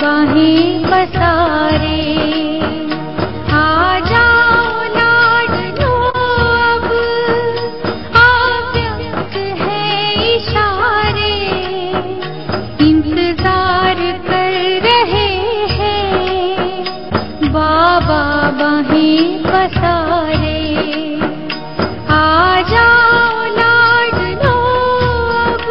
बाहें पसारे। आ जाओ लाडलो अब, आव्यक्त है इशारे, इंतजार कर रहे हैं बाबा बाहें पसारे। आ जाओ लाडलो अब।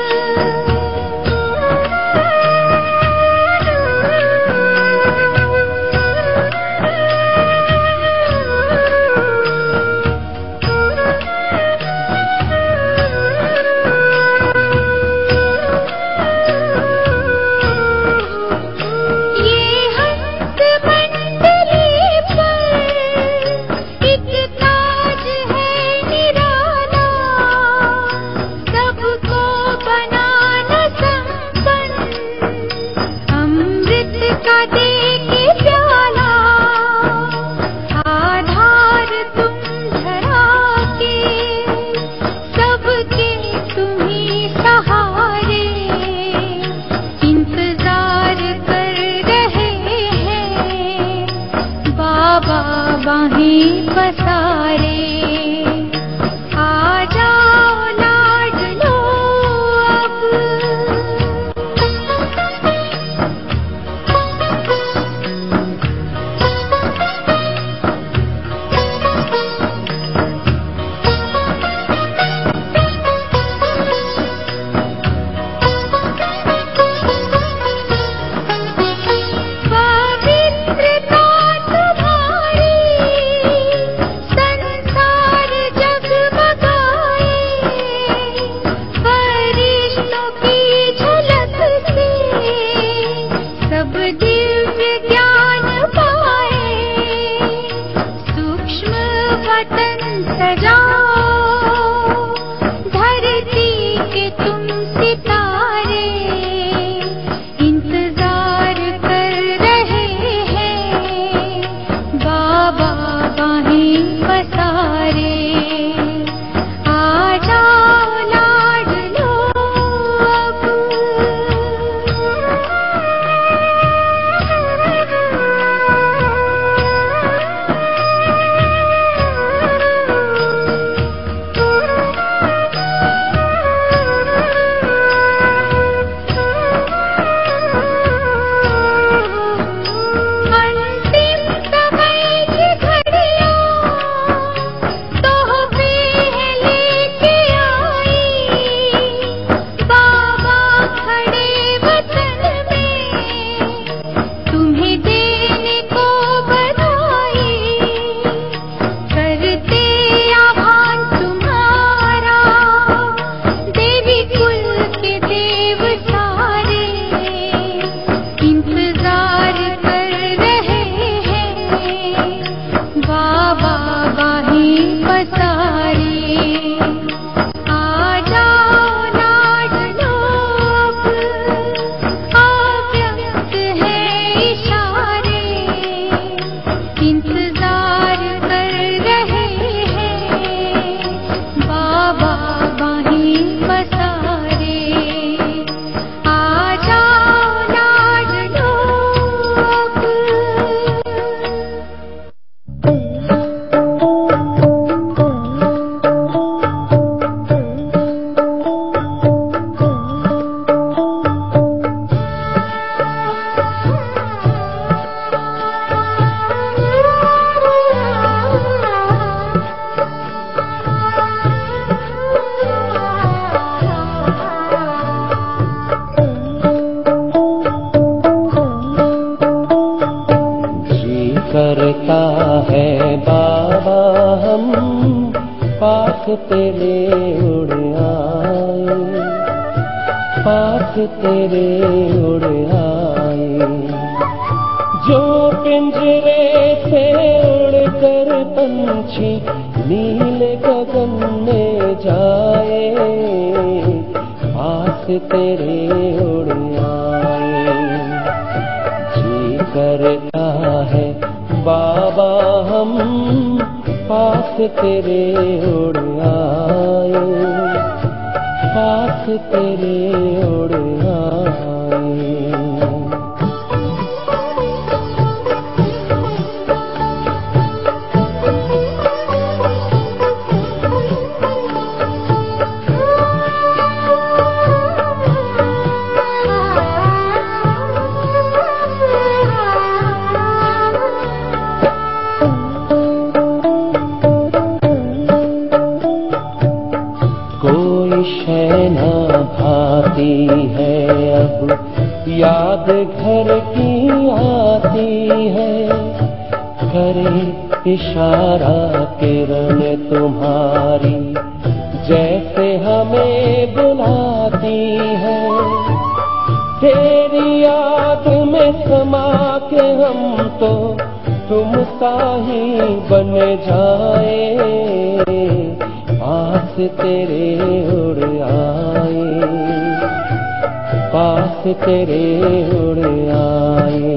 ये हंस मंडली पर एक ताज है निराला, सबको बनाना संपन्न, अमृत का दे के प्याला। आधार तुम धरा के, सबके तुम्ही सहारे, इंतजार कर रहे हैं बाबा बाहें पसारे। आ जाओ लाडलो अब। पवित्रता तुम्हारी संसार जगमगाए, फरिश्तों की झलक से सब दिव्य ज्ञान पाए। सूक्ष्म वतन सजाओ, धरती के तुम सितारे, इंतजार कर रहे हैं बाबा बाहें पसारे। आ जाओ लाडलो अब। अंतिम समय की घड़ियां तोहफे है लेके आई, बाबा खड़े वतन में तुम्हें देने को बधाई। करते आह्वान तुम्हारा देवी कुल के देव सारे, इंतजार कर रहे हैं बाबा बाहें पसारे। आ जाओ लाडलो अब, आव्यक्त है इशारे, इंतजार कर रहे हैं बाबा बाहें पसारे। आ जाओ लाडलो अब। जी करता है बाबा हम पास तेरे उड़ आए, पास तेरे उड़ आए। जो पिंजरे से उड़कर पंछी नीले गगन में जाए, पास तेरे उड़ आए। जी करता है बाबा हम पास तेरे उड़ आए, पास तेरे उड़ आए। कोई शय ना भाती है अब याद घर की आती है। करे इशारा किरण तुम्हारी जैसे हमें बुलाती है। तेरी याद में समा के हम तो तुम सा ही बन जाए। पास तेरे उड़ आए, पास तेरे उड़ आए।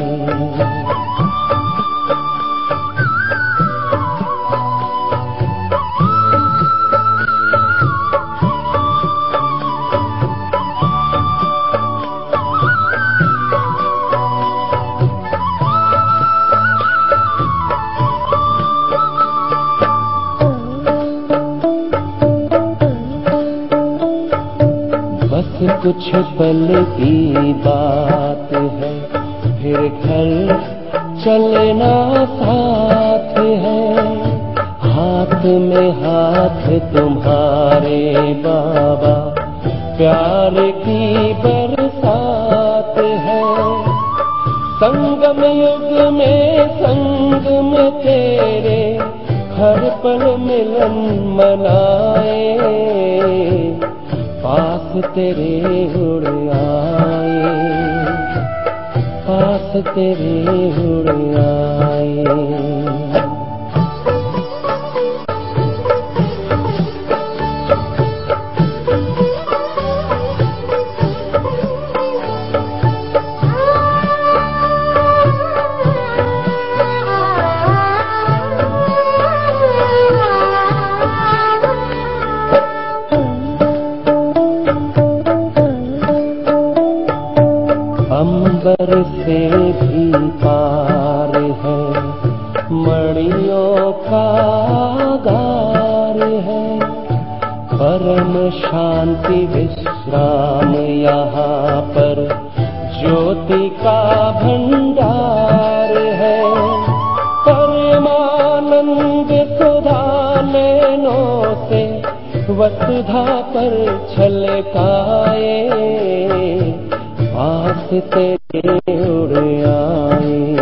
कुछ पल की बात है फिर घर चलना साथ है। हाथ में हाथ तुम्हारे बाबा प्यार की बरसात है। संगम युग में संगम तेरे हर पल मिलन मनाए। पास तेरे उड़ आए, पास तेरे उड़ आए। अंबर से भी पार है मणियों का गार है। परम शांति विश्राम यहाँ पर ज्योति का भंडार है। परमानंद सुधा नैनों से वसुधा पर छलकाए। पास तेरे उड़ आए,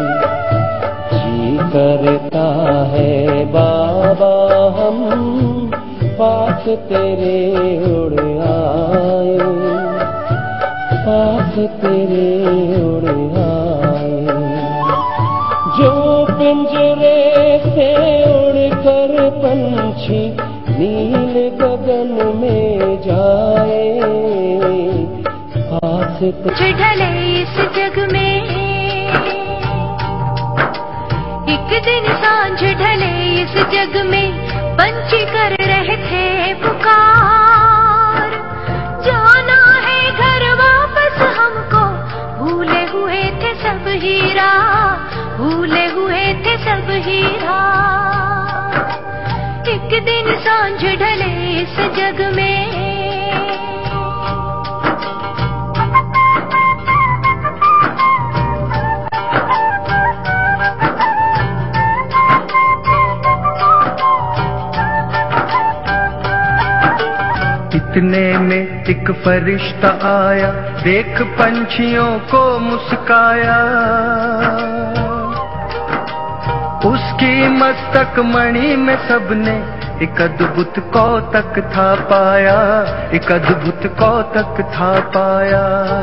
जी करता है बाबा हम पास तेरे उड़ आए, पास तेरे उड़ आए। जो पिंजरे से उड़कर पंछी नील गगन में जाए। ढले इस जग में एक दिन सांझ ढले इस जग में पंछी कर रहे थे पुकार। जाना है घर वापस हमको भूले हुए थे सब हीरा, भूले हुए थे सब हीरा। एक दिन सांझ ढले इस जग में इतने में एक फरिश्ता आया, देख पंछियों को मुस्काया। उसकी मस्तक मणि में सबने एक अद्भुत कौतक था पाया, एक अद्भुत कौतक था पाया।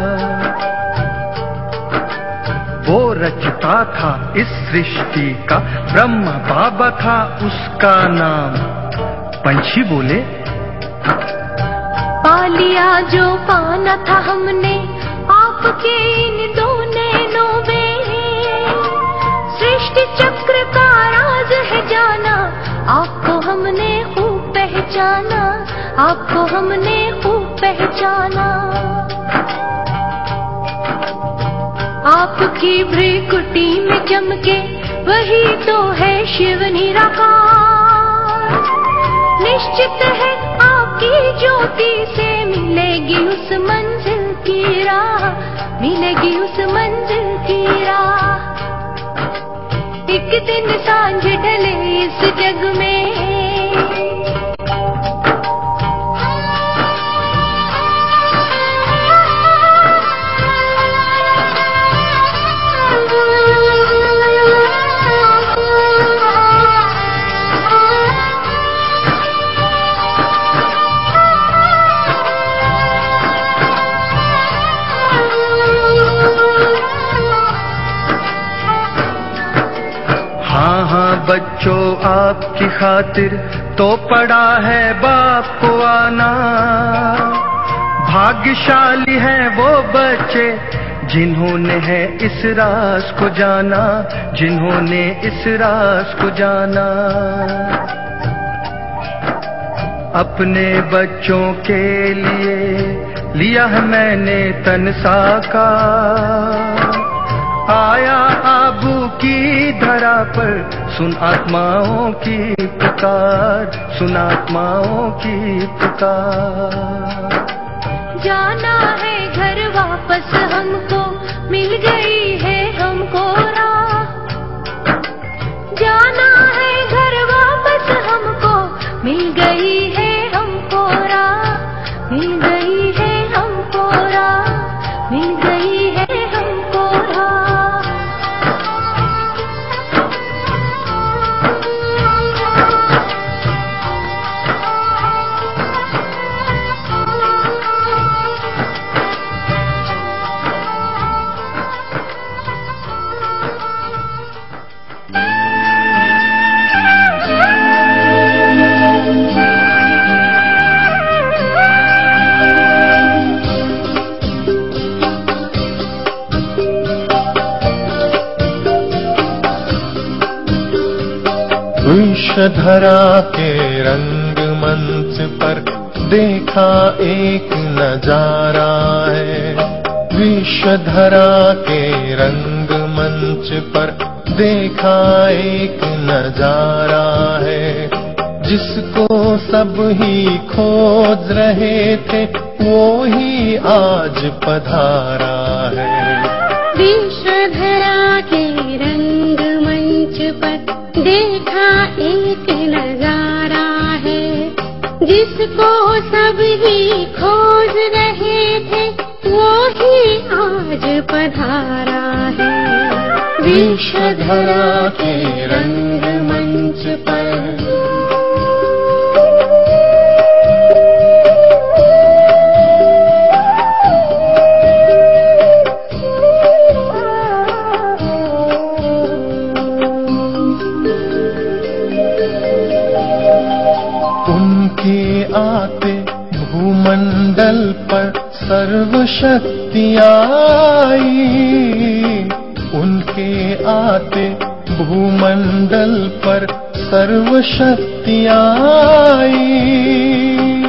वो रचता था इस सृष्टि का, ब्रह्मा बाबा था उसका नाम। पंछी बोले, पा लिया जो पाना था हमने आपके इन दो नैनों में। सृष्टि चक्र का राज है जाना, आपको हमने खूब पहचाना, आपको हमने खूब पहचाना। आपकी भ्रिकुटी में चमके वही तो है शिव निराकार। निश्चित है आपकी ज्योति से मिलेगी उस मंजिल की राह, मिलेगी उस मंजिल की राह। एक दिन सांझ ढले इस जग में बच्चों आपकी खातिर तो पड़ा है बाप को आना। भाग्यशाली हैं वो बच्चे जिन्होंने है इस राज को जाना, जिन्होंने इस राज को जाना। अपने बच्चों के लिए लिया है मैंने तन साकार। आया आबू की धरा पर, सुन आत्माओं की पुकार, सुन आत्माओं की पुकार। जाना है घर वापस हमको, मिल गई है हमको राह। जाना है घर वापस हमको, मिल गई है हमको राह, मिल गई है हमको राह, मिल गई है हमको राह। विश्वधरा के रंगमंच पर देखा एक नजारा है। विश्वधरा के रंगमंच पर देखा एक नजारा है। जिसको सब ही खोज रहे थे वो ही आज पधारा है। विश्वधरा के रंगमंच पर देखा एक नजारा है। जिसको सब ही खोज रहे थे वो ही आज पधारा है। विश्वधरा के रंगमंच पर आते भूमंडल पर सर्वशक्तियाँ आई। उनके आते भूमंडल पर सर्वशक्तियाँ आई।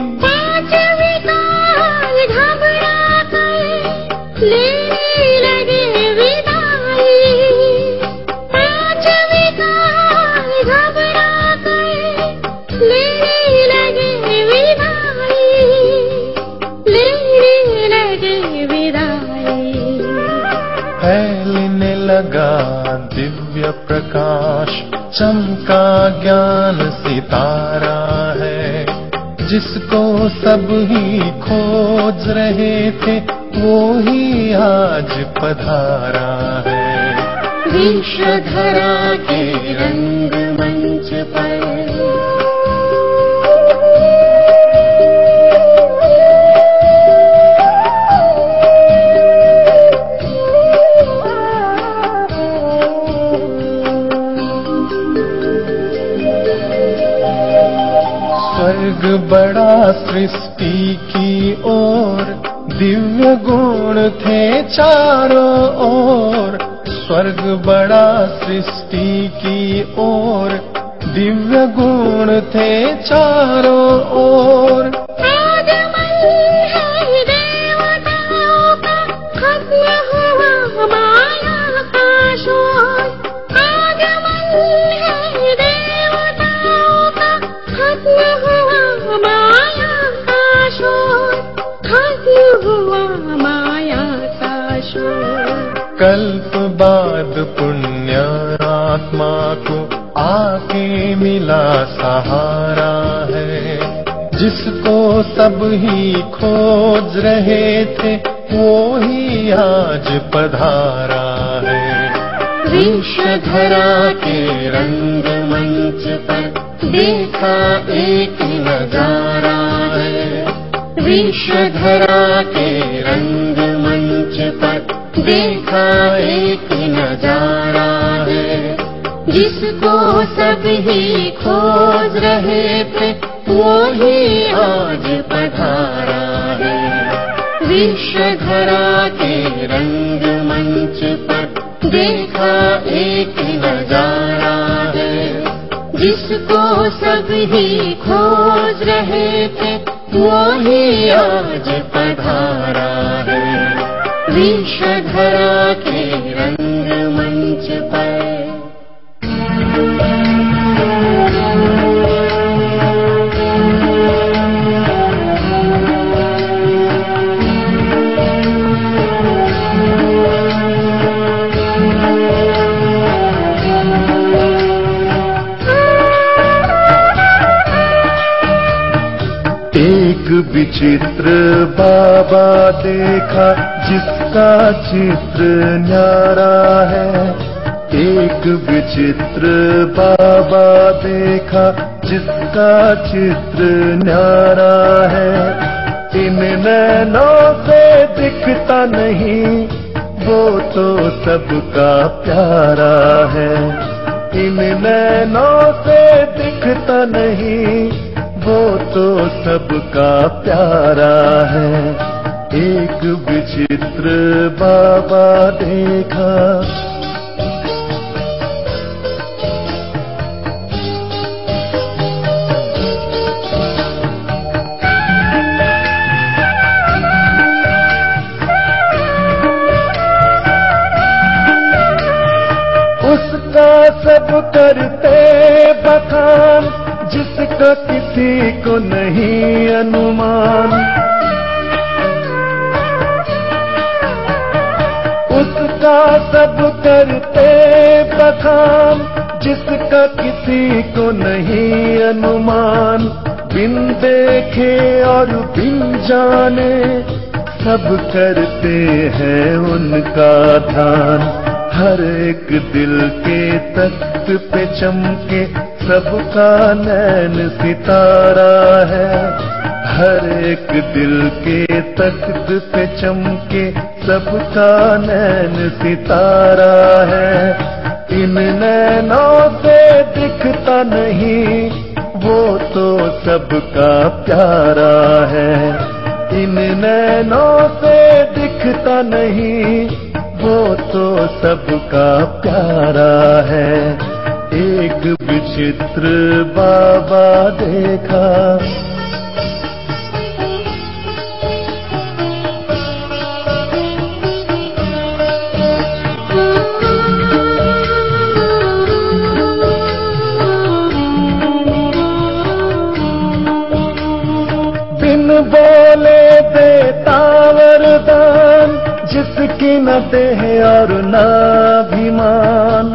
फैलने लगा दिव्य प्रकाश, चमका ज्ञान सितारा है। जिसको सब ही खोज रहे थे वो ही आज पधारा है। विश्वधरा के रंगमंच पर स्वर्ग बड़ा सृष्टि की ओर, दिव्य गुण थे चारों ओर। स्वर्ग बड़ा सृष्टि की ओर, दिव्य गुण थे चारों ओर। कल्प बाद पुण्य आत्मा को आके मिला सहारा है। जिसको सब ही खोज रहे थे वो ही आज पधारा है। विश्वधरा के रंगमंच पर देखा एक नजारा है। विश्वधरा के रंगमंच पर देखा एक नजारा है। जिसको सब ही खोज रहे थे वो ही आज पधारा है। विश्वधरा के रंगमंच पर देखा एक नजारा है। जिसको सब ही खोज रहे थे वो ही आज पधारा है। विश्वधरा के रंगमंच पर एक विचित्र बाबा देखा जिसका चित्र न्यारा है। एक विचित्र बाबा देखा जिसका चित्र न्यारा है। इन नैनों से दिखता नहीं वो तो सबका प्यारा है। इन नैनों से दिखता नहीं वो तो सबका प्यारा है। एक विचित्र बाबा देखा। उसका सब करते बखान जिसका किसी को नहीं अनुमान। उसका सब करते बखान जिसका किसी को नहीं अनुमान। बिन देखे और बिन जाने सब करते हैं उनका ध्यान। हर एक दिल के तख्त पे चमके सबका नैन सितारा है। हर एक दिल के तख्त पे चमके सबका नैन सितारा है। इन नैनों से दिखता नहीं वो तो सबका प्यारा है। इन नैनों से दिखता नहीं वो तो सबका प्यारा है। एक विचित्र बाबा देखा। बिन बोले देता वरदान जिसकी न देह और न अभिमान।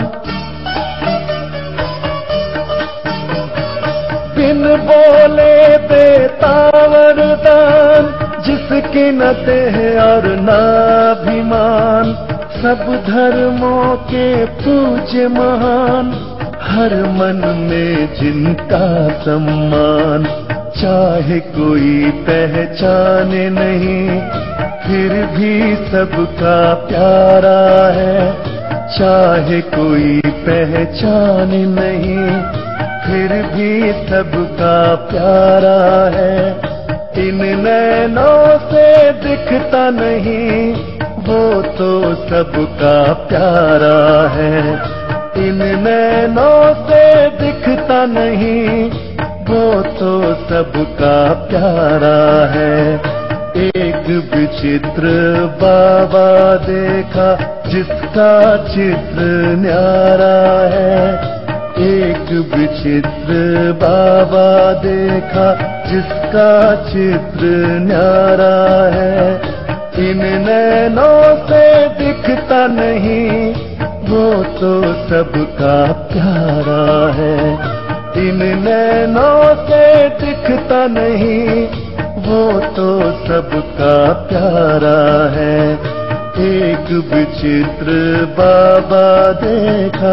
बिन बोले देता वरदान जिसकी न देह और न अभिमान। सब धर्मों के पूज्य महान हर मन में जिनका सम्मान। चाहे कोई पहचाने नहीं फिर भी सबका प्यारा है। चाहे कोई पहचाने नहीं फिर भी सबका प्यारा है। इन नैनों से दिखता नहीं वो तो सबका प्यारा है। इन नैनों से दिखता नहीं वो तो सबका प्यारा है। एक विचित्र बाबा देखा जिसका चित्र न्यारा है। एक विचित्र बाबा देखा जिसका चित्र न्यारा है। इन नैनों से दिखता नहीं वो तो सबका प्यारा है। इन नैनों से दिखता नहीं वो तो सबका प्यारा है। एक विचित्र बाबा देखा।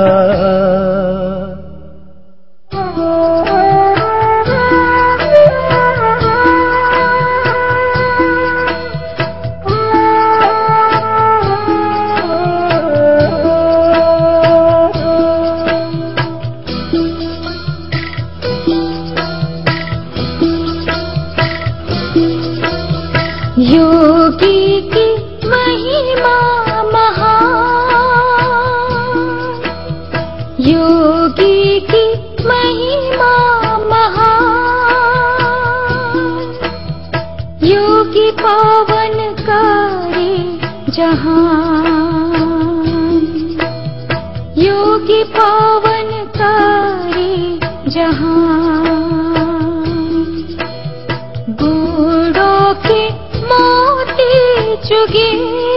योगी की महिमा महान, योगी की महिमा महान, योगी पावन करे जहान, योगी पावन करे जहान। बूढ़ों के मोती चुगे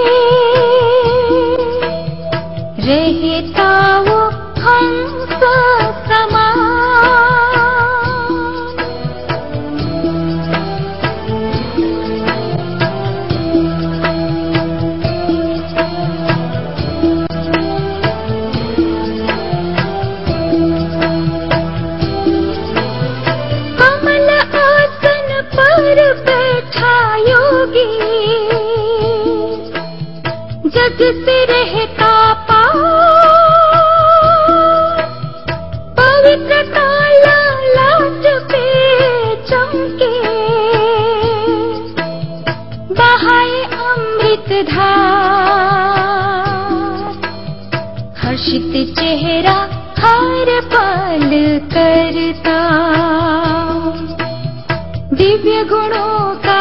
रहता वो हंस समान। कमल आसन पर बैठा योगी, जग से रहता पार। पवित्रता लाट पे चमके, बहाए अमृत धार। हर्षित चेहरा हर पल करता, दिव्य गुणों का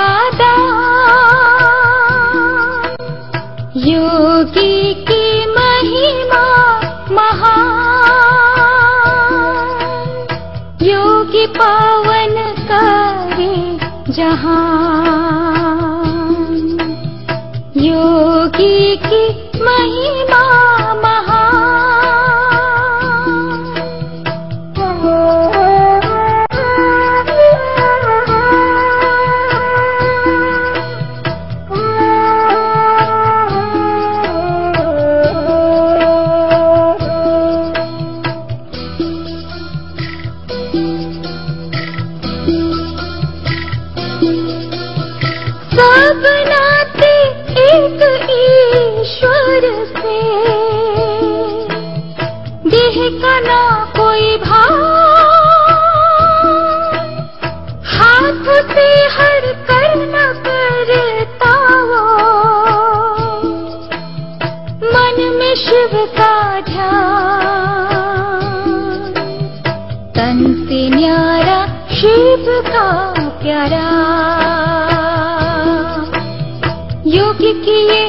दान। योगी की महिमा महान, योगी पावन करे जहान। योगी की महिमा सब नाते एक ईश्वर से, देह का ना कोई भाव। हाथ से हर कर्म करता वो, मन में शिव का ध्यान। तन से न्यारा शिव का प्यारा, योगी की ये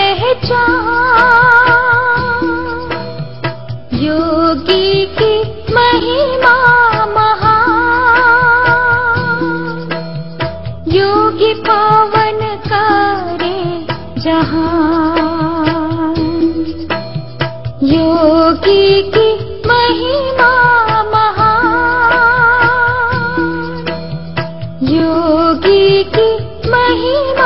पहचान। योगी की महिमा महान, योगी पावन करे जहान। योगी की महिमा महान, योगी की महिमा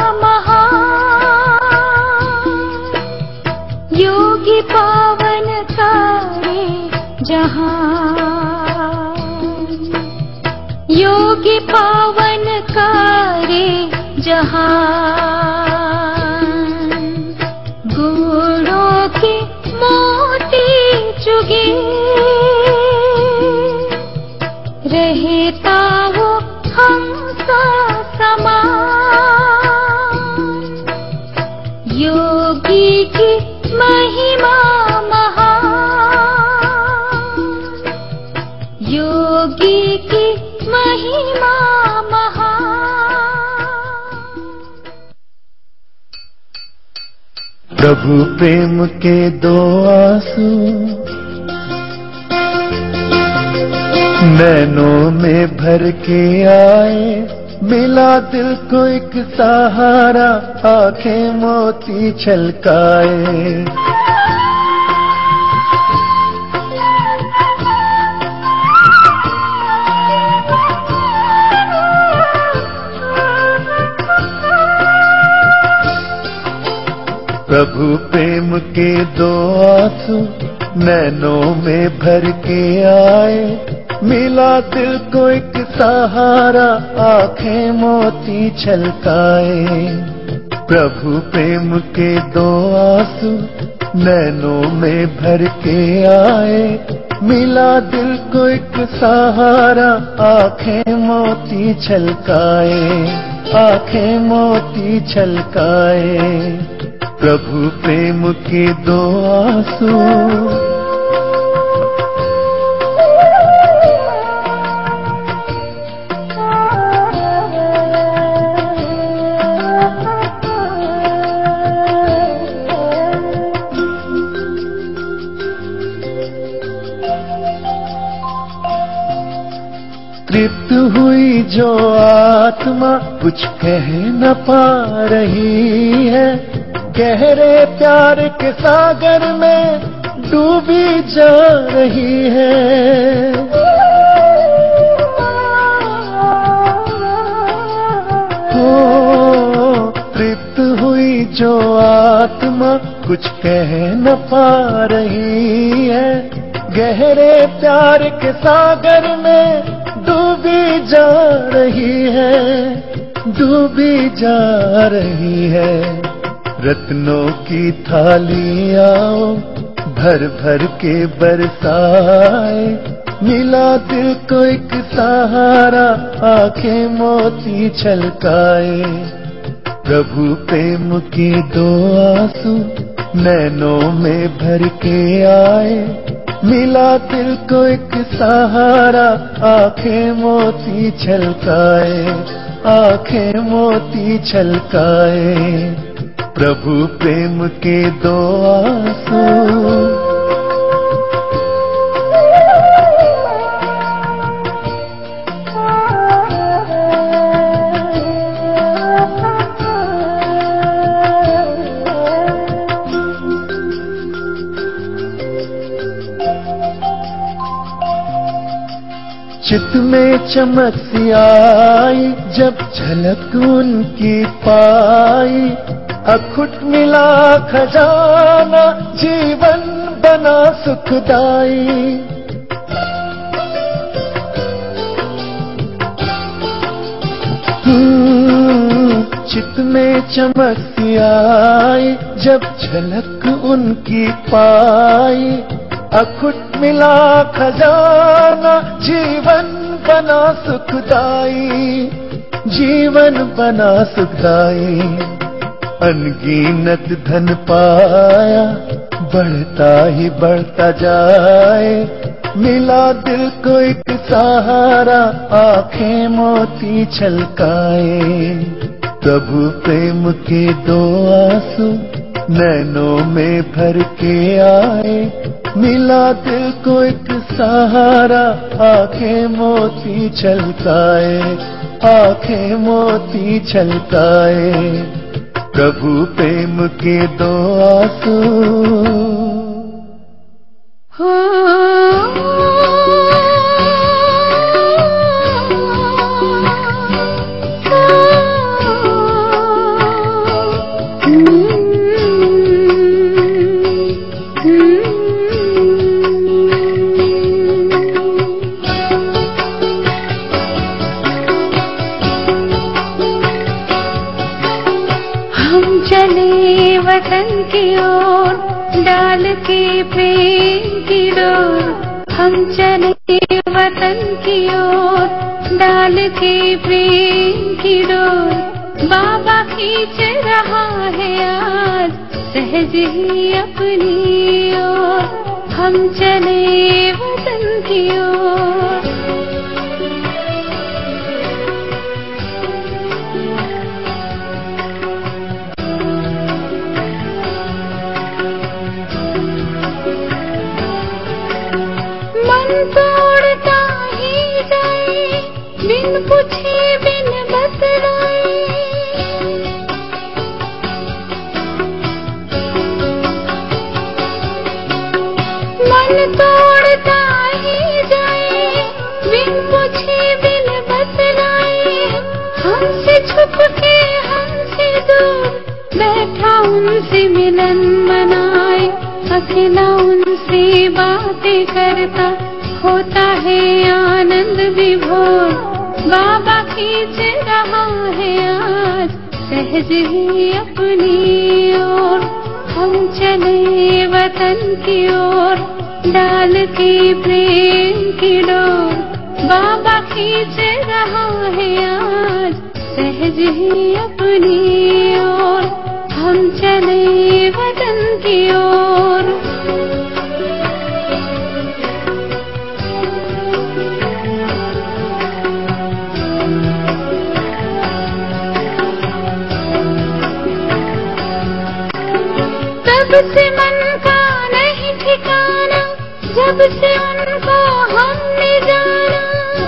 योगी पावन करे जहान। योगी पावन करे जहान। गुणों के मोती चुगे रहता वो हंस समान। योगी की महिमा महान, योगी की महिमा महान। प्रभु प्रेम के दो आंसू नैनों में भर के आए, मिला दिल को एक सहारा, आंखें मोती छलकाए। प्रभु प्रेम के दो आंसू नैनों में भर के आए, मिला दिल को एक सहारा, आंखें मोती छलकाए। प्रभु प्रेम के दो आंसू नैनों में भर के आए, मिला दिल को एक सहारा, आंखें मोती छलकाए। आंखें मोती छलकाए, प्रभु प्रेम के दो आंसू। तृप्त हुई जो आत्मा कुछ कह न पा रही है, गहरे प्यार के सागर में डूबी जा रही है। हो तृप्त हुई जो आत्मा कुछ कह न पा रही है, गहरे प्यार के सागर में डूबी जा रही है, डूबी जा रही है। रत्नों की थाली आओ भर भर के बरसाए, मिला दिल को एक सहारा, आंखें मोती छलकाए, प्रभु प्रेम के दो आंसू नैनों में भर के आए, मिला दिल को एक सहारा, आंखें मोती छलकाए, आंखें मोती छलकाए, प्रभु प्रेम के दो आंसू। चित में चमक सी आई जब झलक उनकी पाई, अखुट मिला खजाना, जीवन बना सुखदाई। चित में चमक सी आई जब झलक उनकी पाई, अखुट मिला खजाना, जीवन बना सुखदाई, जीवन बना सुखदाई। अनगिनत धन पाया, बढ़ता ही बढ़ता जाए, मिला दिल को एक सहारा, आंखें मोती छलकाए, प्रभु प्रेम के दो आंसू नैनों में भर के आए, मिला दिल को एक सहारा, आंखें मोती छलकाए, आंखें मोती छलकाए, प्रभु प्रेम के दो आंसू। चले वतन की ओर डाल के प्रेम की डोर, हम चले वतन की ओर डाल के प्रेम की डोर, बाबा खींच रहा है आज सहज ही अपनी ओर, हम चले वतन की ओर। तोड़ता ही जाए बिन पूछे बिन बतलाए, मन तोड़ता ही जाए बिन पूछे बिन बतलाए, हमसे छुप के हमसे दूर बैठा उनसे मिलन मनाए, अकेला उनसे बातें करता होता है आनंद विभोर, बाबा खींच रहा है आज सहज ही अपनी ओर, हम चले वतन की ओर डाल के प्रेम की डोर, बाबा खींच रहा है आज सहज ही अपनी ओर हम चले वतन की ओर। तब से मन का नहीं ठिकाना, जब से उनको हमने जाना।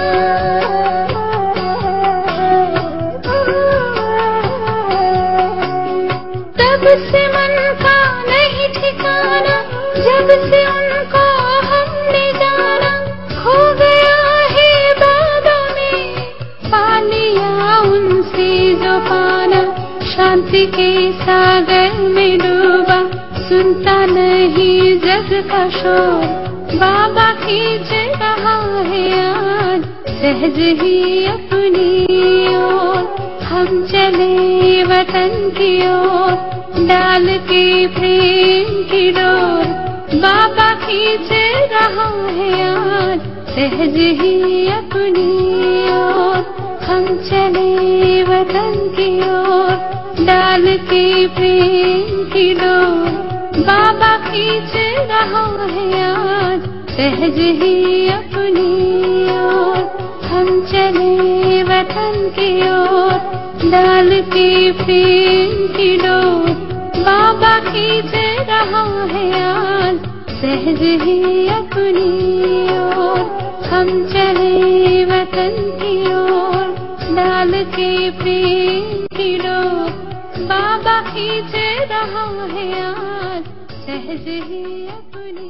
तब से मन का नहीं ठिकाना, जब से उनको हमने जाना। खो गया है बादों में, पा लिया उनसे जो पाना। शांति के सागर में डूबा, सुनता नहीं जग का शोर। बाबा खींच रहा है आज सहज ही अपनी ओर। हम चले वतन की ओर, डाल के प्रेम की डोर। बाबा खींच रहा है आज सहज ही अपनी ओर। हम चले वतन की ओर, डाल के प्रेम की डोर। बाबा खींच रहा है आज सहज ही अपनी ओर। हम चले वतन की ओर, डाल के प्रेम की डोर। बाबा खींच रहा है आज सहज ही अपनी ओर। हम चले वतन की ओर, डाल के प्रेम की डोर। बाबा खींच रहा है आज सहज ही अपनी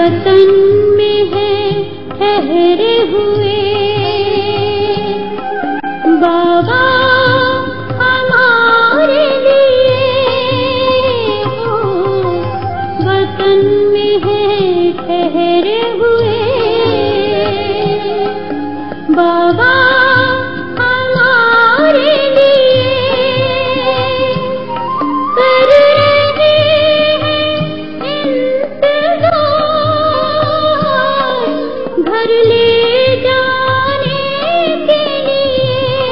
वतन में है ठहरे हुए बाबा हमारे लिए हो, वतन में है ठहरे हुए बाबा हमारे लिए कर रहे हैं इंतजार घर ले जाने के लिए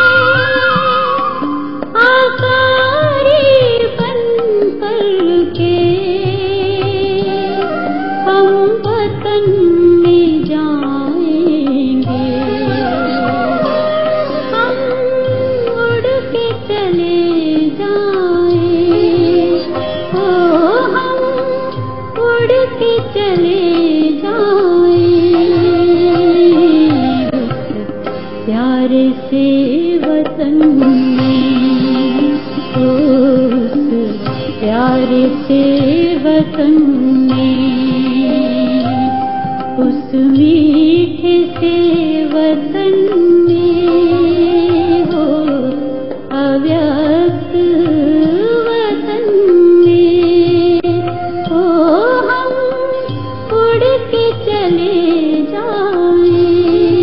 आकारी बन करके हम वतन में जाएंगे। हम उड़ के चले जाएं, ओ हम उड़ के चले जाएं प्यारे से वतन में, उस प्यारे से वतन में, उस मीठे से वतन में हो, अव्यक्त वतन में हो, हम उड़ के चले जाएं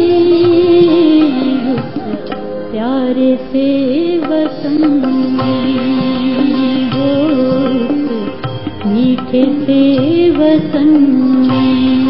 उस प्यारे से वतन में हो, उस मीठे से वतन में।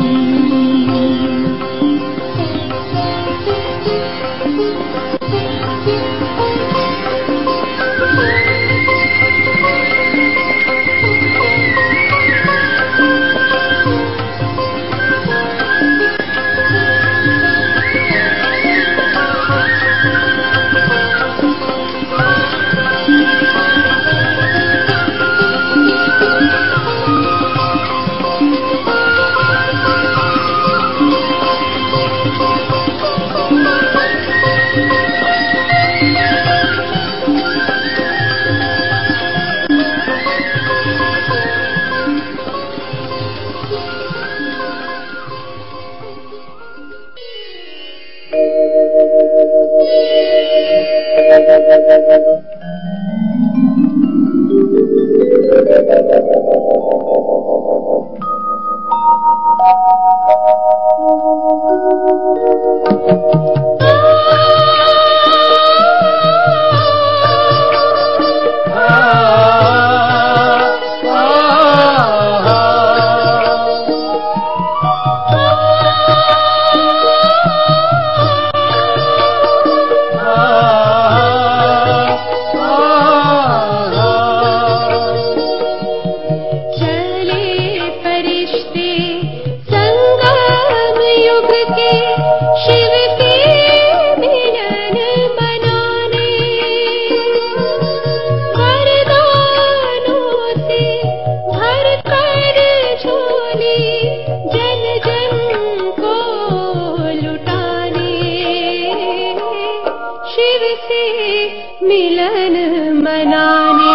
मिलन मनाने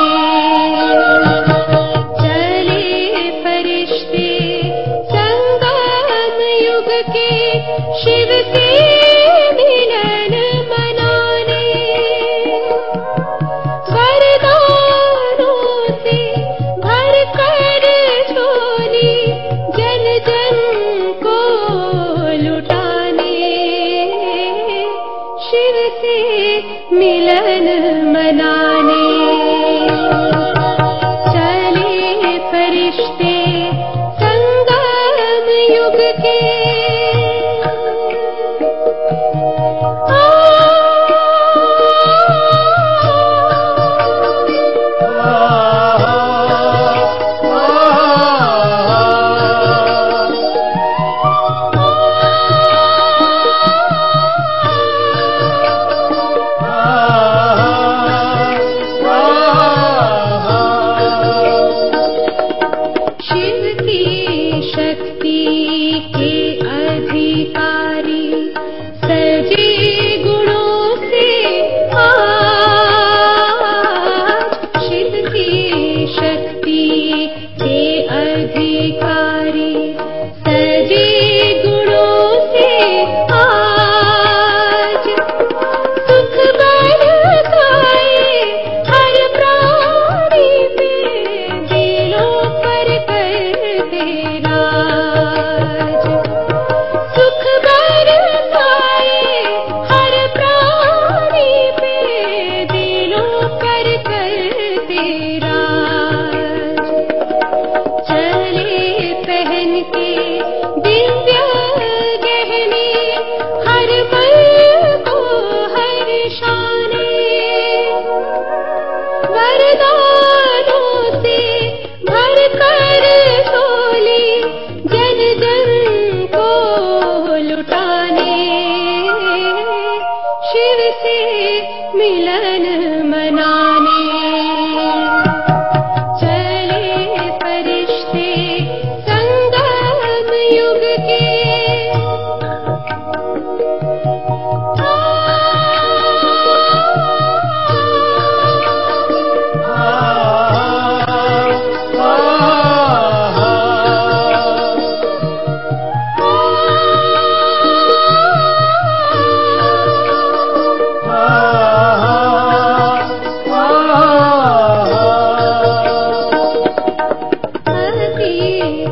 चले फरिश्ते संगम युग के शिव से मिलन मनाने वरदानों से भर कर झोली जन जन को लुटाने शिव से मिलन मनाने चले फरिश्ते संगम युग के शिव की शक्ति के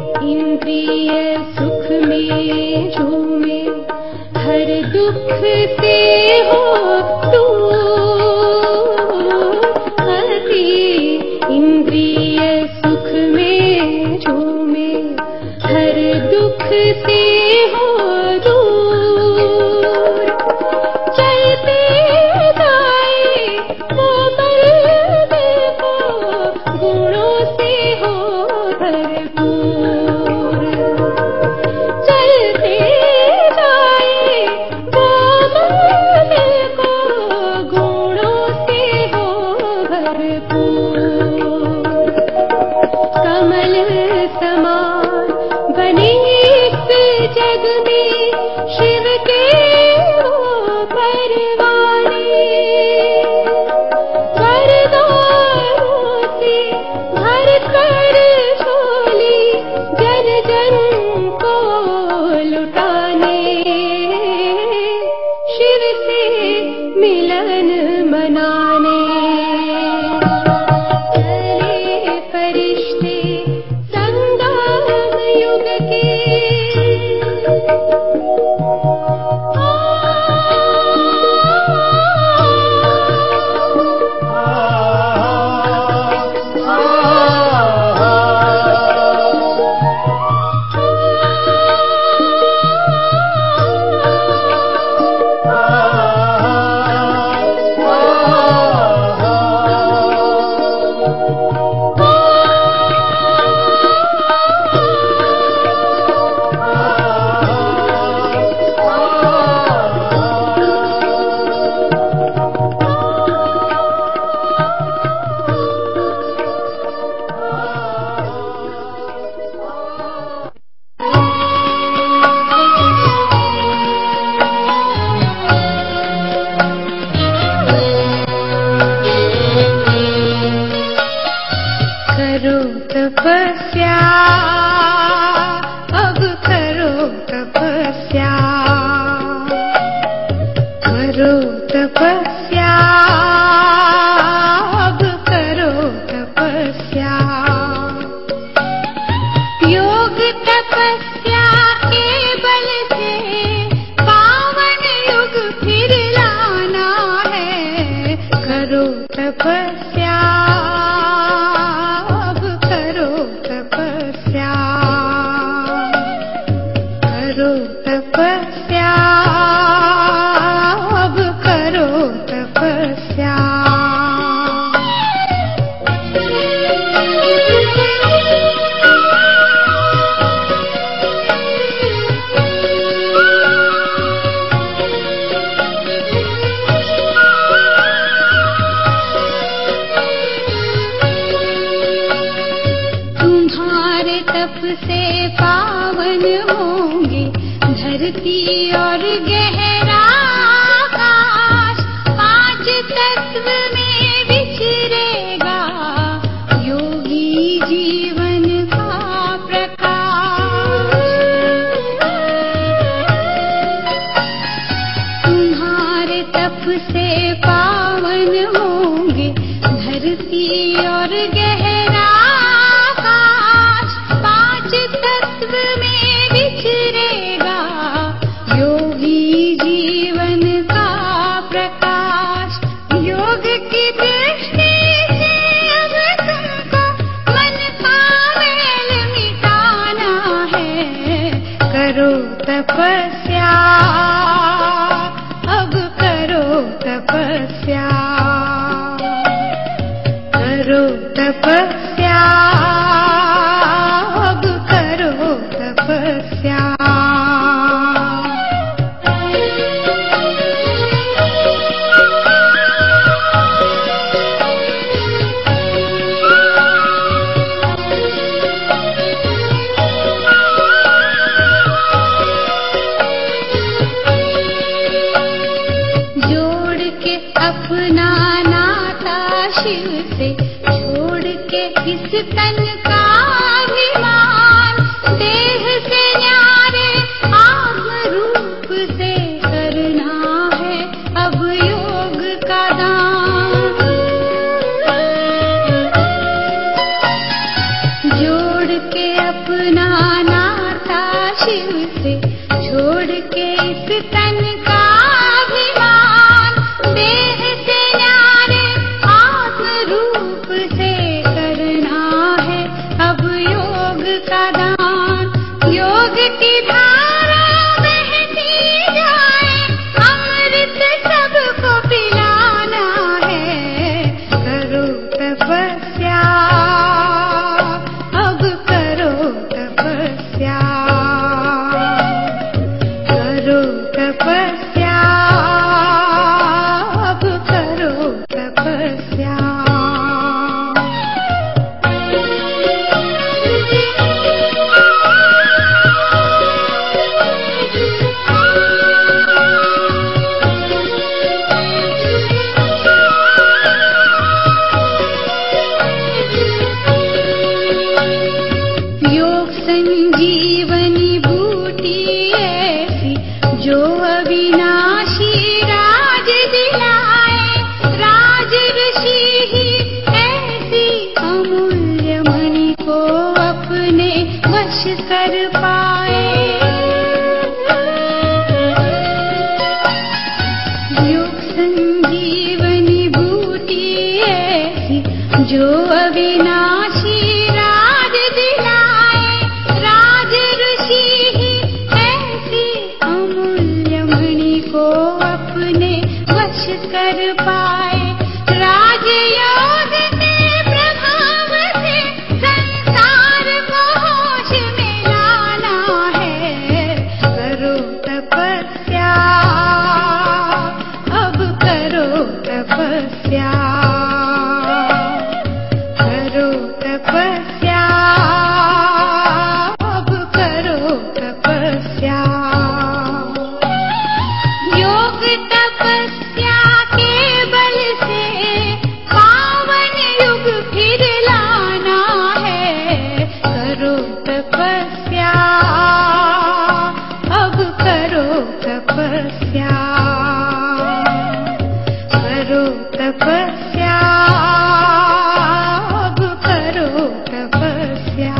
इंद्रिय सुख में झूमे, हर दुख से हो दूर। अति इंद्रिय सुख में झूमे, हर दुख से हो दूर। चलते जाए वो मर्द को, गुणों से हो भरपूर। चलते जाए वो मर्द को, गुणों से हो भरपूर। कमल समान बने इस जग में, शिव के वो परवाने। वरदानों से भर कर झोली, जन जन को लुटाने। शिव से मिलन मनाने चले फरिश्ते संगम युग के। करो तपस्या, अब करो तपस्या। करो तपस्या, अब करो तपस्या। योग तपस्या के बल से पावन युग फिर लाना है। करो तपस्या, अब करो तपस्या। करो तपस्या, अब करो तपस्या। तुम्हारे तप से पावन होंगे धरती और गहरा आकाश। पांच तत्व में विचरेगा योगी जीवन का प्रकाश। तुम्हारे तप से पावन होंगे धरती और गहरा आकाश। पांच तत्व में विचरेगा योगी जीवन का प्रकाश। योग की दृष्टि से अब तुमको मन का मैल मिटाना है। करो तपस्या, अब करो तपस्या। करो तपस्या, अब करो तपस्या। शिव से छोड़ के इस तन का अभिमान, देह से न्यारे आत्म रूप से करना है अब योग का दान। योग की धारा बहती जाए, अमृत सबको पिलाना है। करो तपस्या, अब करो तपस्या, करो तपस्या, अब करो तपस्या। योग संजीवनी बूटी ऐसी जो अविनाशी राज दिलाए, राज ऋषि ही ऐसी अमूल्य मणि को अपने वश कर पाए। योग संजीवनी बूटी ऐसी जो अविनाशी राज दिलाए, राज ऋषि ही ऐसी अमूल्य मणि को अपने वश कर पाए। राजयोग के प्रभाव से संसार को होश में लाना है। करो तपस्या, अब करो तपस्या, करो तपस्या, अब करो तपस्या। योग तपस्या के बल से पावन युग फिर लाना है। करो तपस्या, अब करो तपस्या, करो तपस्या, अब करो तपस्या।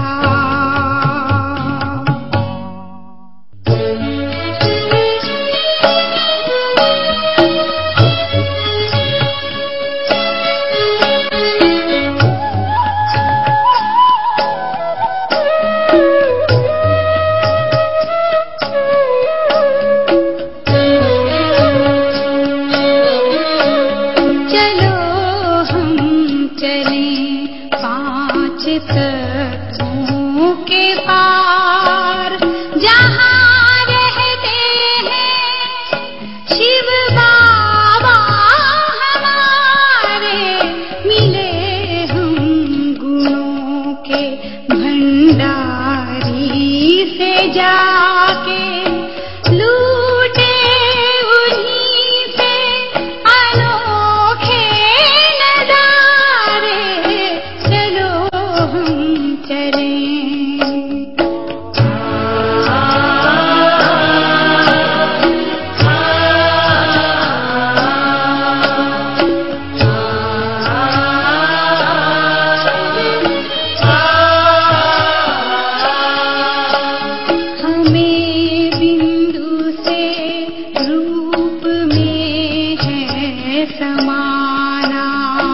चलो हम चलें 5 तत्वों के पार, जहाँ रहते हैं शिव बाबा हमारे। मिले हम गुणों के भंडारी से जाके, लूटे उन्हीं से अनोखे नजारे। चलो हम चलें। हमें बिंदु से रूप में है समाना,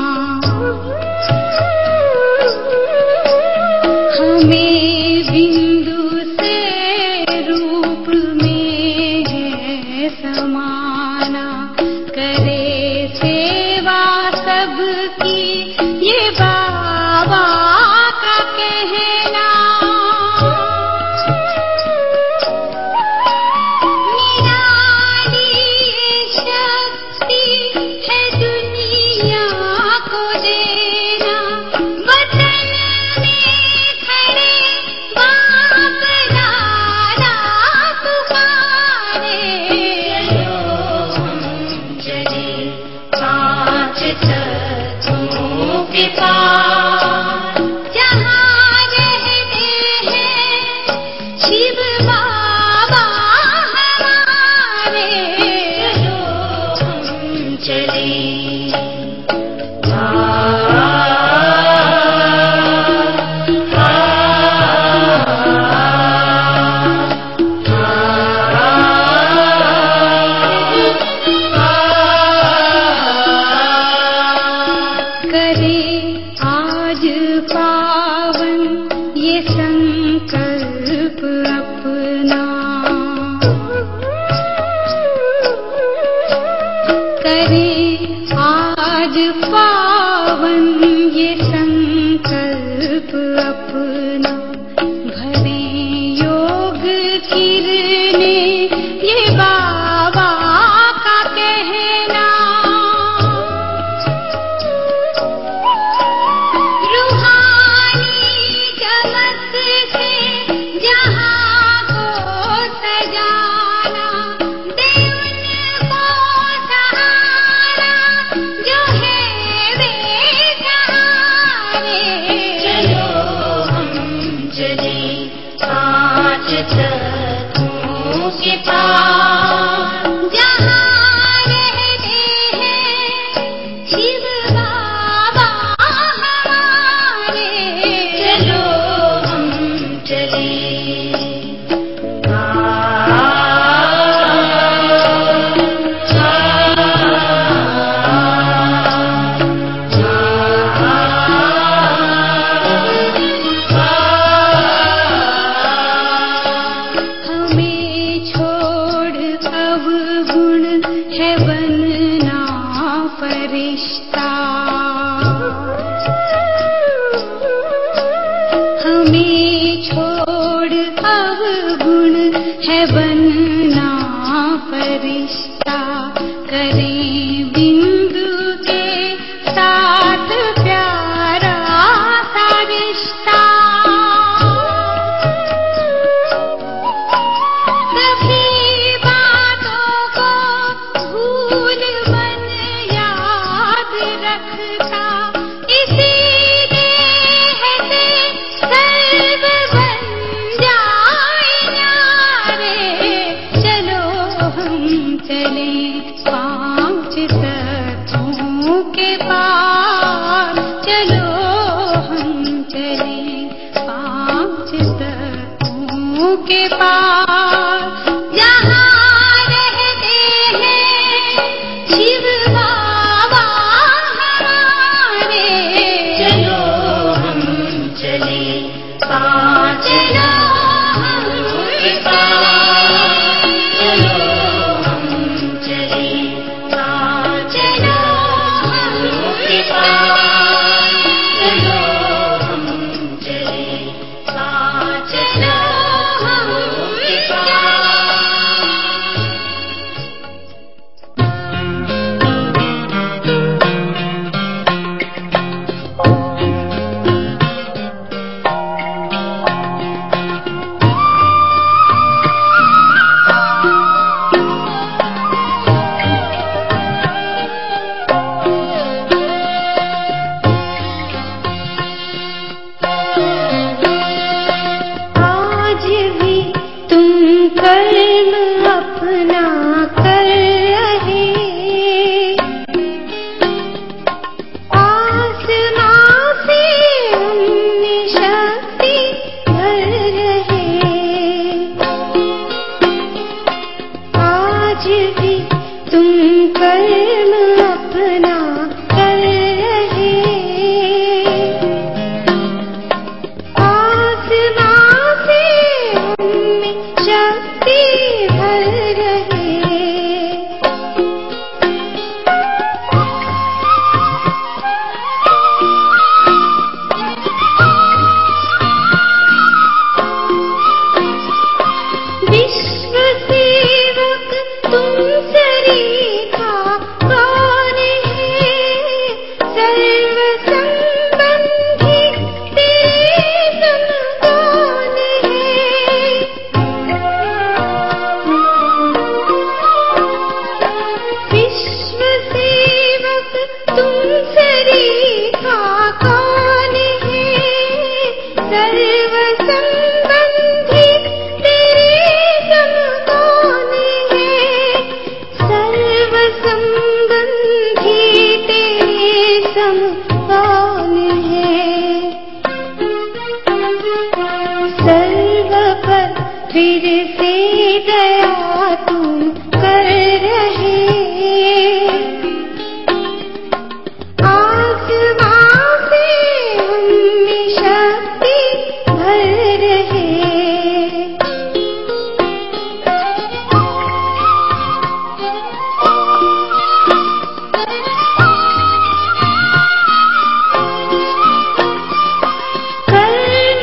हमें बिंदु से रूप में है समाना। करे सेवा सबकी ये बाबा का कहना। निराली शक्ति है दुनिया को देना, वतन में खड़े बाप दादा पुकारे। चलो हम चले 5 तत्वों के पार, जहाँ रहते हैं शिव बाबा हमारे। चलो हम चले। पांच तत्वों के पार जहाँ रहते हैं शिव बाबा हमारे, चलो हम चले।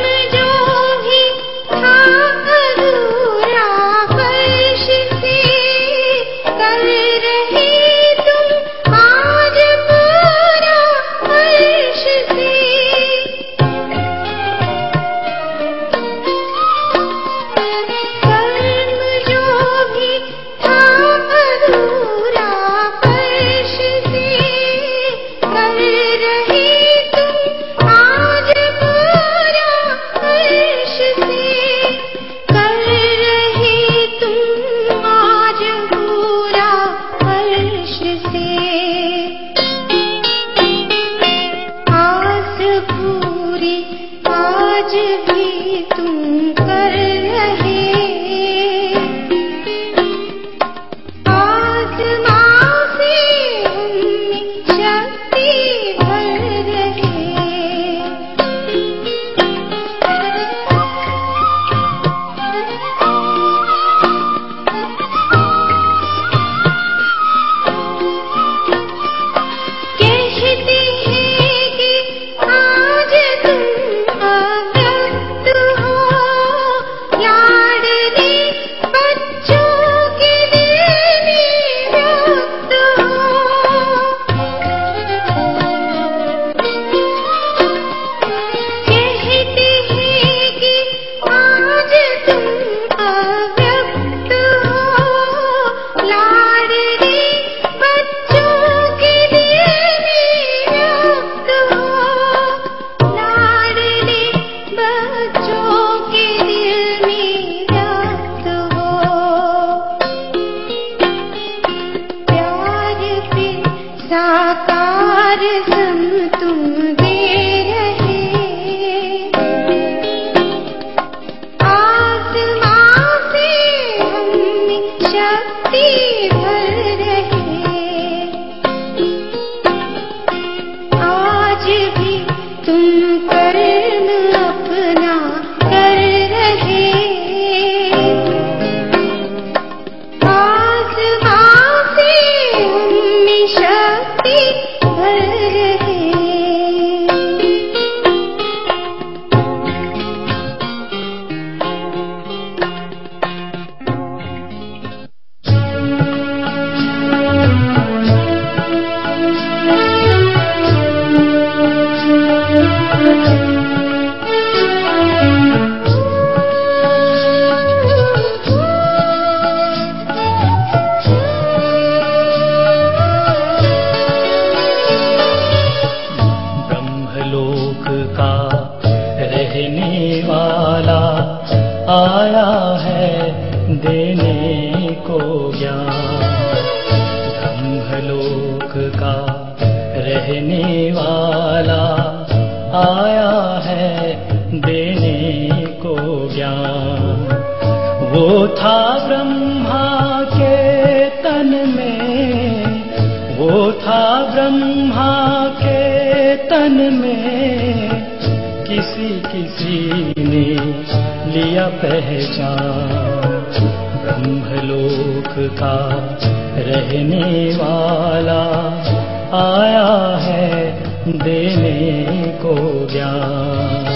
से आया है देने को ज्ञान। ब्रह्मलोक का रहने वाला आया है देने को ज्ञान। वो था ब्रह्मा के तन में, वो था ब्रह्मा के तन में, किसी किसी ने लिया पहचान। ब्रह्मलोक का रहने वाला आया है देने को ज्ञान।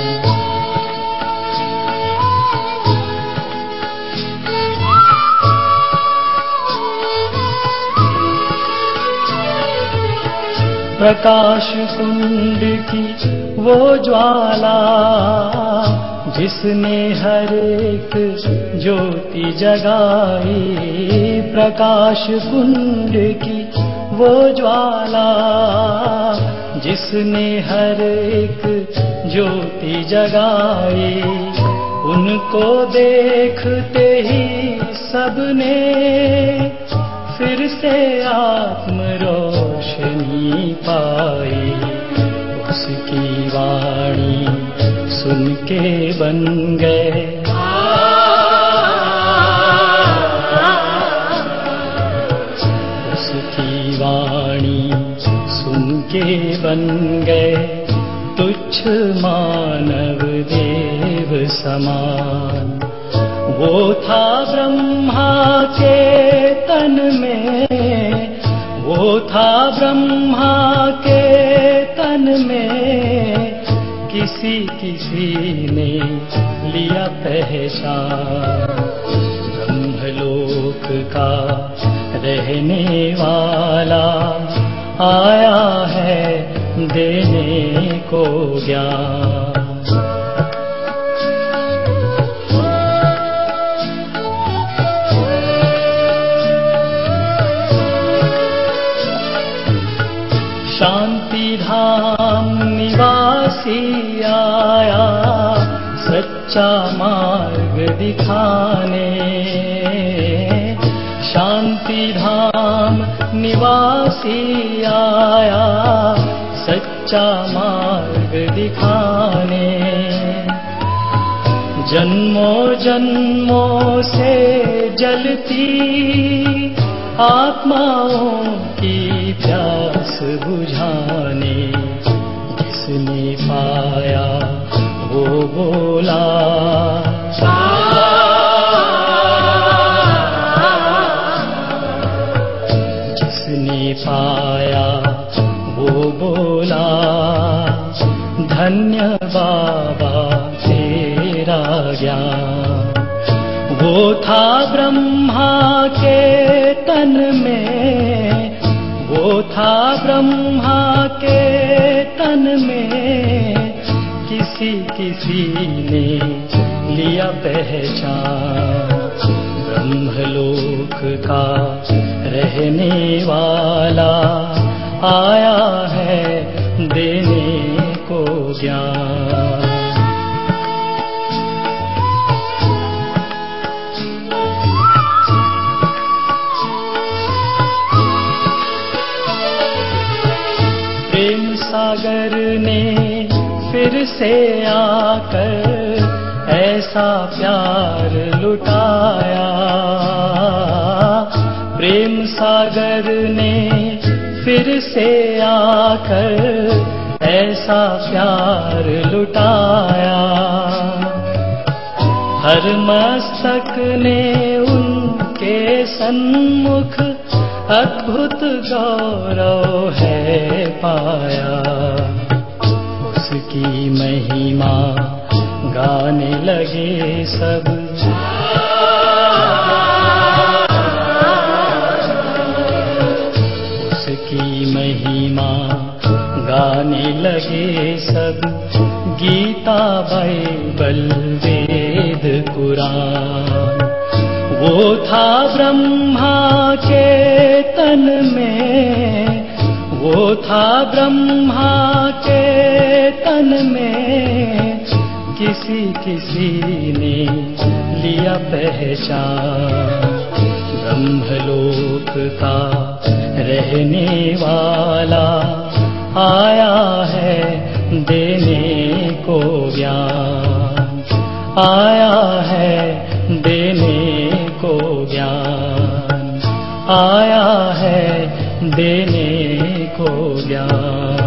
प्रकाश कुंड की वो ज्वाला जिसने हर एक ज्योति जगाई। प्रकाश कुंड की वो ज्वाला जिसने हर एक ज्योति जगाई। उनको देखते ही सबने फिर से आत्म रोशनी पाई। उसकी वाणी सुन के बन गए उसकी वाणी सुन के बन गए तुच्छ मानव देव समान। वो था ब्रह्मा के तन में, वो था ब्रह्मा के तन में, किसी किसी ने लिया पहचान। ब्रह्मलोक का रहने वाला आया है देने को ज्ञान। शांति धाम निवासी आया सच्चा मार्ग दिखाने। शांति धाम निवासी आया सच्चा मार्ग दिखाने। जन्मों जन्मों से जलती आत्माओं की प्यास बुझाने। जिसने पाया वो बोला जिसने पाया वो बोला धन्य बाबा तेरा ज्ञान। वो था ब्रह्मा के तन में, वो था ब्रह्मा के तन में, किसी किसी ने लिया पहचान। ब्रह्मलोक का रहने वाला आया है देने को ज्ञान। प्रेम सागर ने फिर से आकर ऐसा प्यार लुटाया। प्रेम सागर ने फिर से आकर ऐसा प्यार लुटाया। हर मस्तक ने उनके सन्मुख अद्भुत गौरव है पाया। उसकी महिमा गाने लगे सब, उसकी महिमा गाने लगे सब। गीता बाइबल वेद कुरान। वो था ब्रह्मा के तन में, वो था ब्रह्मा के तन में, किसी किसी ने लिया दिया पहचान। ब्रह्मलोक का रहने वाला आया है देने को ज्ञान, आया है देने को ज्ञान, आया है देने को ज्ञान।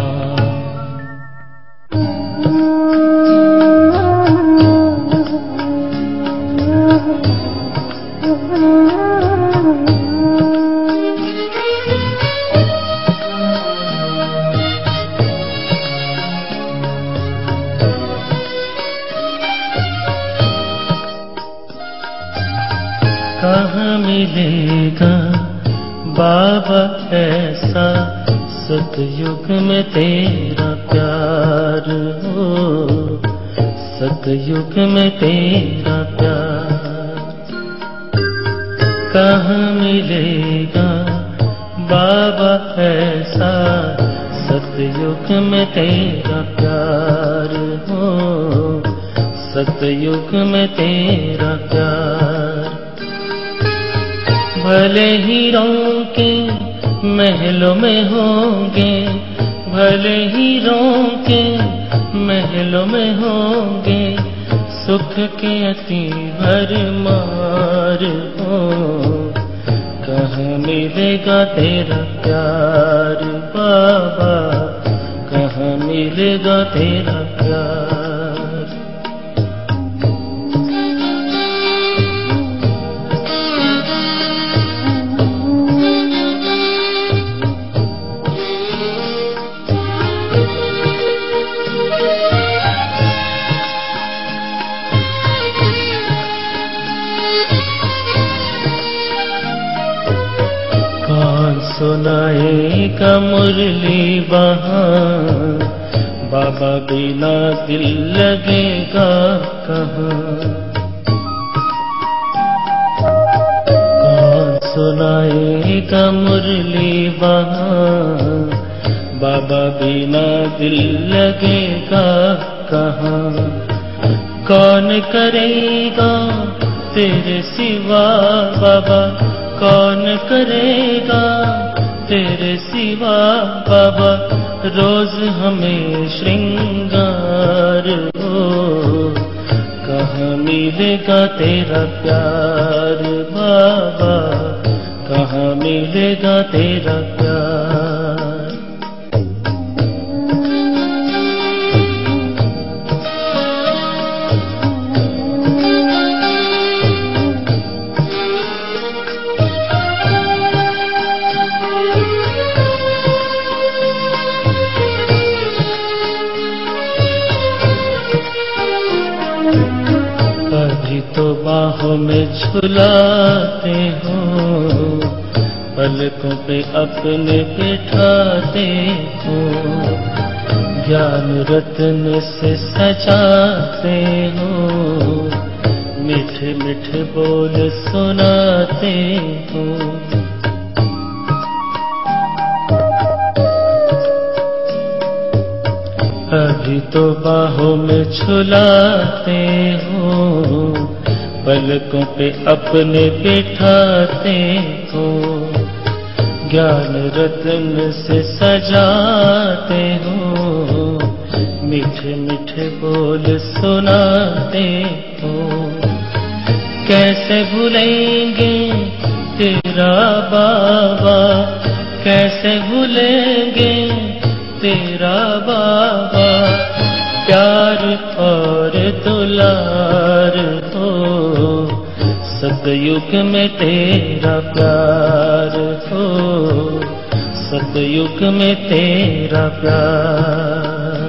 कहाँ मिलेगा बाबा ऐसा सतयुग में तेरा प्यार हो, सतयुग में तेरा प्यार। कहाँ मिलेगा बाबा ऐसा सतयुग में तेरा प्यार हो, सतयुग में तेरा प्यार। भले हीरों के महलों में होंगे, भले हीरों के महलों में होंगे, सुख के अति भरमार हो। कहाँ मिलेगा तेरा प्यार बाबा, कहाँ मिलेगा तेरा प्यार। सुनाएगा मुरली वहाँ, बाबा बिना दिल लगेगा कहाँ। कौन सुनाएगा मुरली वहाँ, बाबा बिना दिल लगेगा कहाँ। कौन करेगा तेरे सिवा बाबा, कौन करेगा तेरे सिवा बाबा, रोज हमें श्रृंगार हो। कहाँ मिलेगा तेरा प्यार बाबा, कहाँ मिलेगा तेरा प्यार। तो बाहों में झुलाते हो, पलकों पे अपने बिठाते हो, ज्ञान रत्न से सजाते हो, मीठे मीठे बोल सुनाते हो। अभी तो बाहों में झुलाते हो, पलकों पे अपने बिठाते हो, ज्ञान रत्न से सजाते हो, मीठे मीठे बोल सुनाते हो। कैसे भूलेंगे तेरा बाबा, कैसे भूलेंगे तेरा बाबा, प्यार और दुलार हो। सतयुग में तेरा प्यार हो, सतयुग में तेरा प्यार।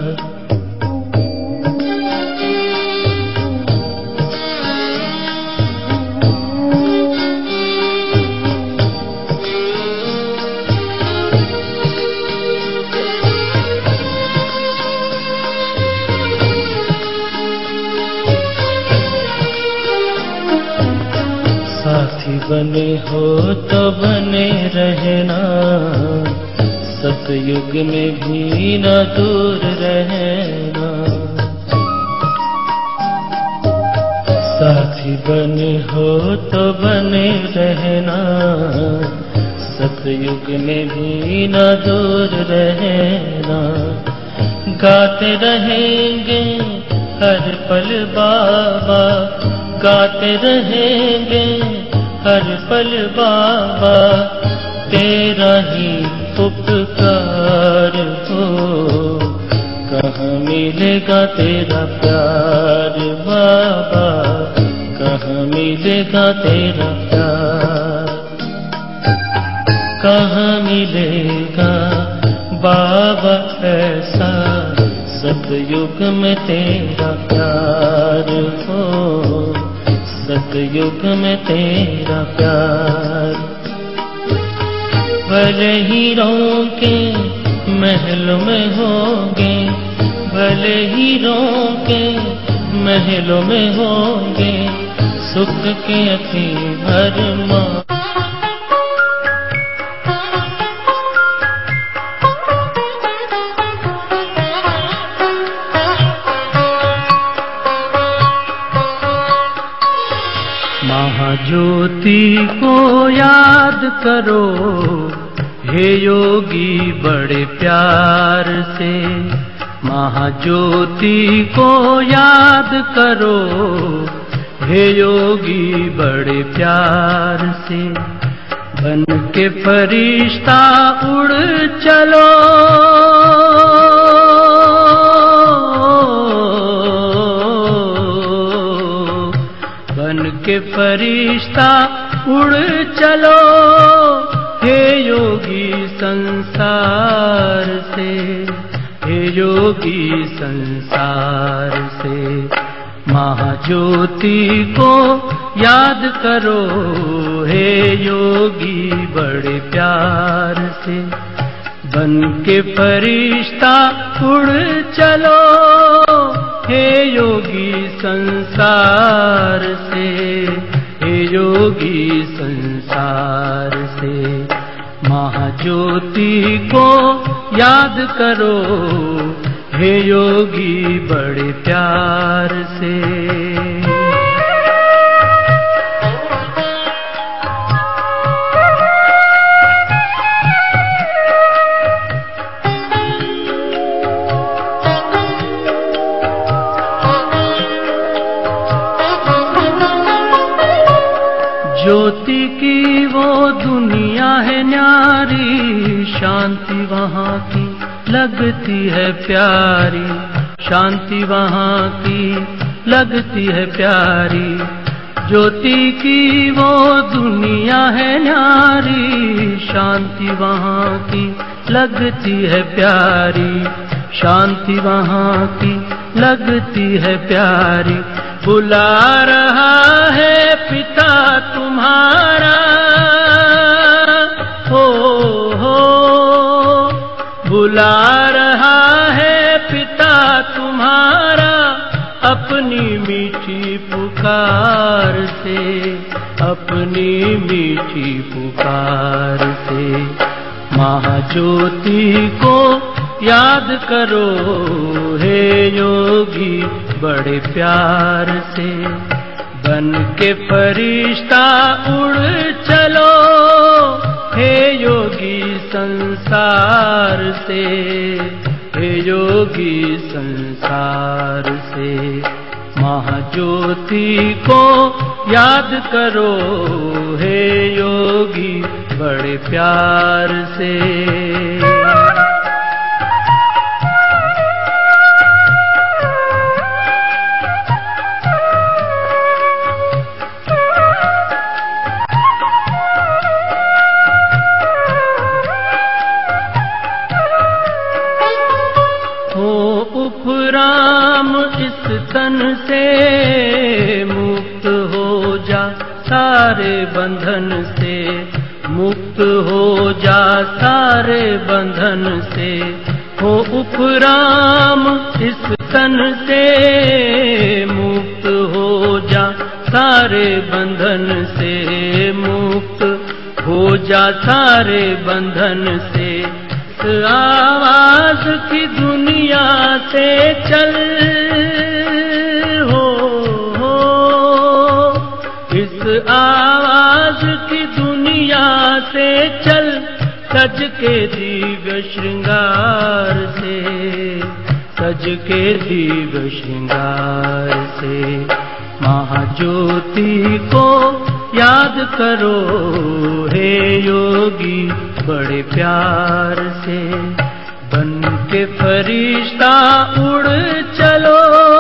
साथी बने हो तो बने रहना, सतयुग में भी न दूर रहना। साथी साथी बने हो तो बने रहना, सतयुग में भी न दूर रहना। गाते रहेंगे हर पल बाबा, गाते रहेंगे हर पल बाबा, तेरा ही उपकार हो। कहाँ मिलेगा तेरा प्यार बाबा, कहाँ मिलेगा तेरा प्यार, कहाँ मिलेगा बाबा ऐसा सतयुग में तेरा प्यार हो, सतयुग में तेरा प्यार। भले हीरों के महलों में होंगे, भले हीरों के महलों में होंगे, सुख के अति भरमार। महाज्योति को याद करो हे योगी बड़े प्यार से, महाज्योति को याद करो हे योगी बड़े प्यार से। बन के फरिश्ता उड़ चलो, बन के फरिश्ता उड़ चलो हे योगी संसार से, हे योगी संसार से। महाज्योति को याद करो हे योगी बड़े प्यार से। बन के फरिश्ता उड़ चलो हे योगी संसार से, हे योगी संसार से। महाज्योति को याद करो हे योगी बड़े प्यार से। ज्योति की वो दुनिया है न्यारी, शांति वहाँ की लगती है प्यारी, शांति वहाँ की लगती है प्यारी। ज्योति की वो दुनिया है न्यारी, शांति वहाँ की लगती है प्यारी, शांति वहाँ की लगती है प्यारी। बुला रहा है पिता तुम्हारा, हो बुला रहा है पिता तुम्हारा, अपनी मीठी पुकार से, अपनी मीठी पुकार से। महाज्योति को याद करो हे योगी बड़े प्यार से। बन के फरिश्ता उड़ चलो हे योगी संसार से, हे योगी संसार से। महाज्योति को याद करो हे योगी बड़े प्यार से। उपराम इस तन से मुक्त हो जा, सारे बंधन से मुक्त हो जा, सारे बंधन से। हो उपराम इस तन से मुक्त हो जा, सारे बंधन से मुक्त हो जा, सारे बंधन से। आवाज की दुनिया से चल, हो आवाज की दुनिया से चल, सज के दिव्य श्रृंगार से, सज के दिव्य श्रृंगार से। महाज्योति को याद करो हे योगी बड़े प्यार से, बन के फरिश्ता उड़ चलो,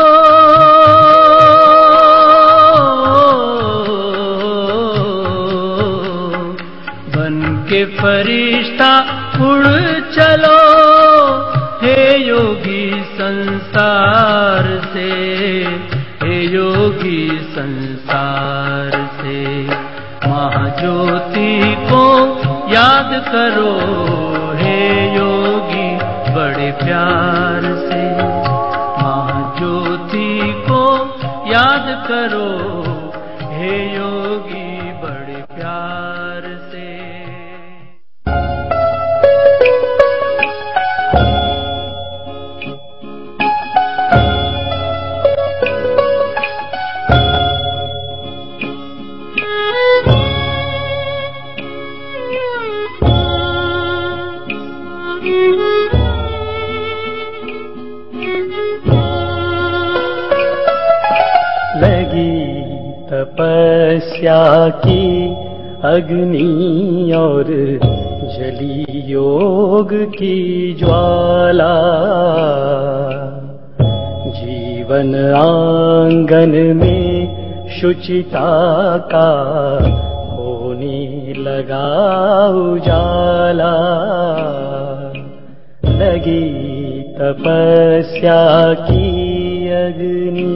बन के फरिश्ता उड़ चलो हे योगी संसार से, हे योगी संसार से। महाज्योति को याद करो हे योगी बड़े प्यार से, महाज्योति को याद करो हे योगी बड़े प्यार से। तपस्या की अग्नि और जली योग की ज्वाला, जीवन आंगन में शुचिता का होने लगा उजाला। लगी तपस्या की अग्नि,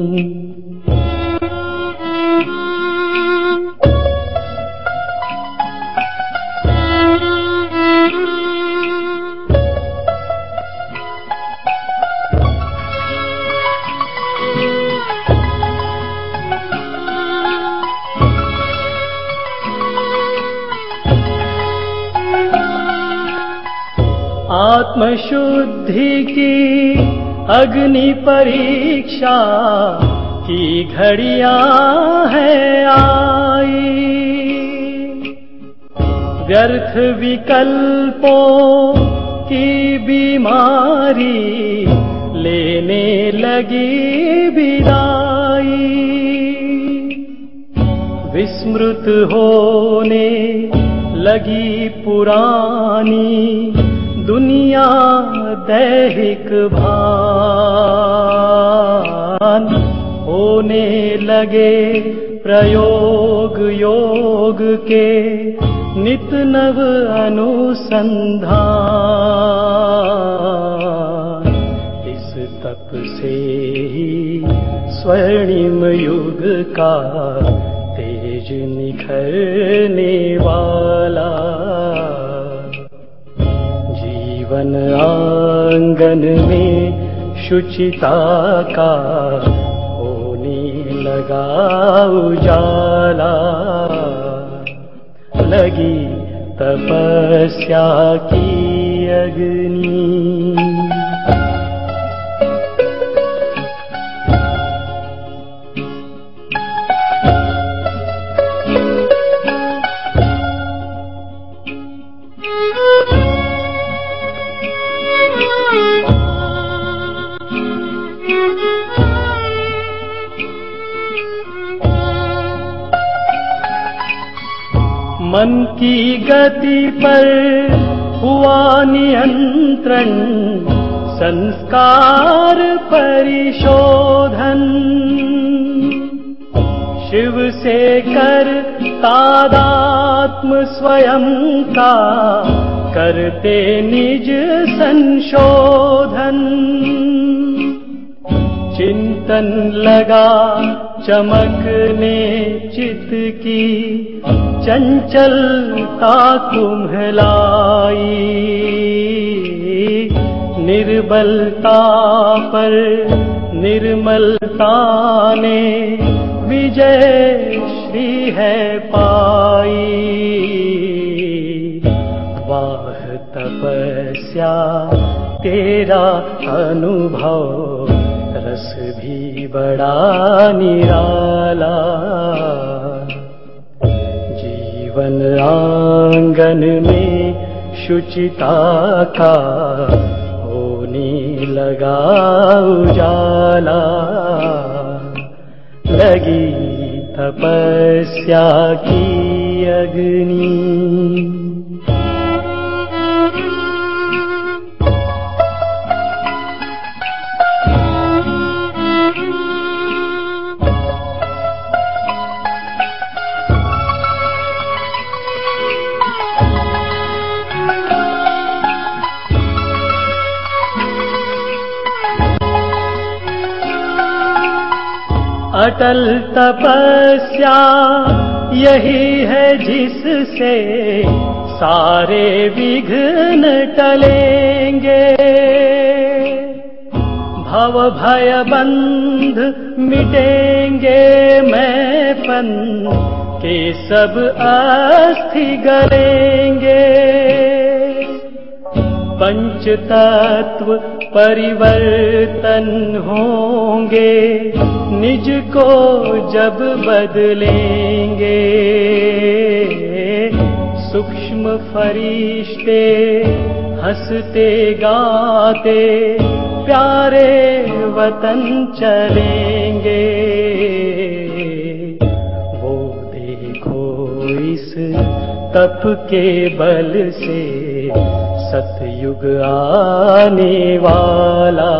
आत्मशुद्धि की अग्नि परीक्षा की घड़ियां है आई, व्यर्थ विकल्पों की बीमारी लेने लगी विदाई, विस्मृत होने लगी पुरानी दुनिया दैहिक भान, होने लगे प्रयोग योग के नित नव अनुसंधान। इस तप से ही स्वर्णिम युग का तेज निखरने वाला, जीवन आंगन में शुचिता का होने लगा उजाला। लगी तपस्या की अग्नि, मन की गति पर हुआ नियंत्रण, संस्कार परिशोधन, शिव से कर तादात्म स्वयं का करते निज संशोधन। चिंतन लगा चमकने चित्त की चंचलता कुम्हलाई, निर्बलता पर निर्मलता ने विजय श्री है पाई। वाह तपस्या तेरा अनुभव रस भी बड़ा निराला, जीवन आंगन में शुचिता का होने लगा उजाला, लगी तपस्या की अग्नि। अटल तपस्या यही है जिससे सारे विघ्न टलेंगे, भव भय बंध मिटेंगे, मैंपन के सब अस्थि गलेंगे। पंच तत्व परिवर्तन होंगे, निज को जब बदलेंगे। सूक्ष्म फरिश्ते हंसते गाते प्यारे वतन चलेंगे। वो देखो इस तप के बल से सतयुग आने वाला,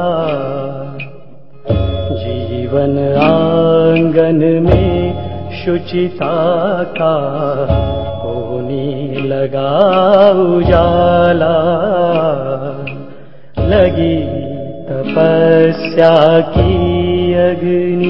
जीवन आंगन में शुचिता का होने लगा उजाला, लगी तपस्या की अग्नि।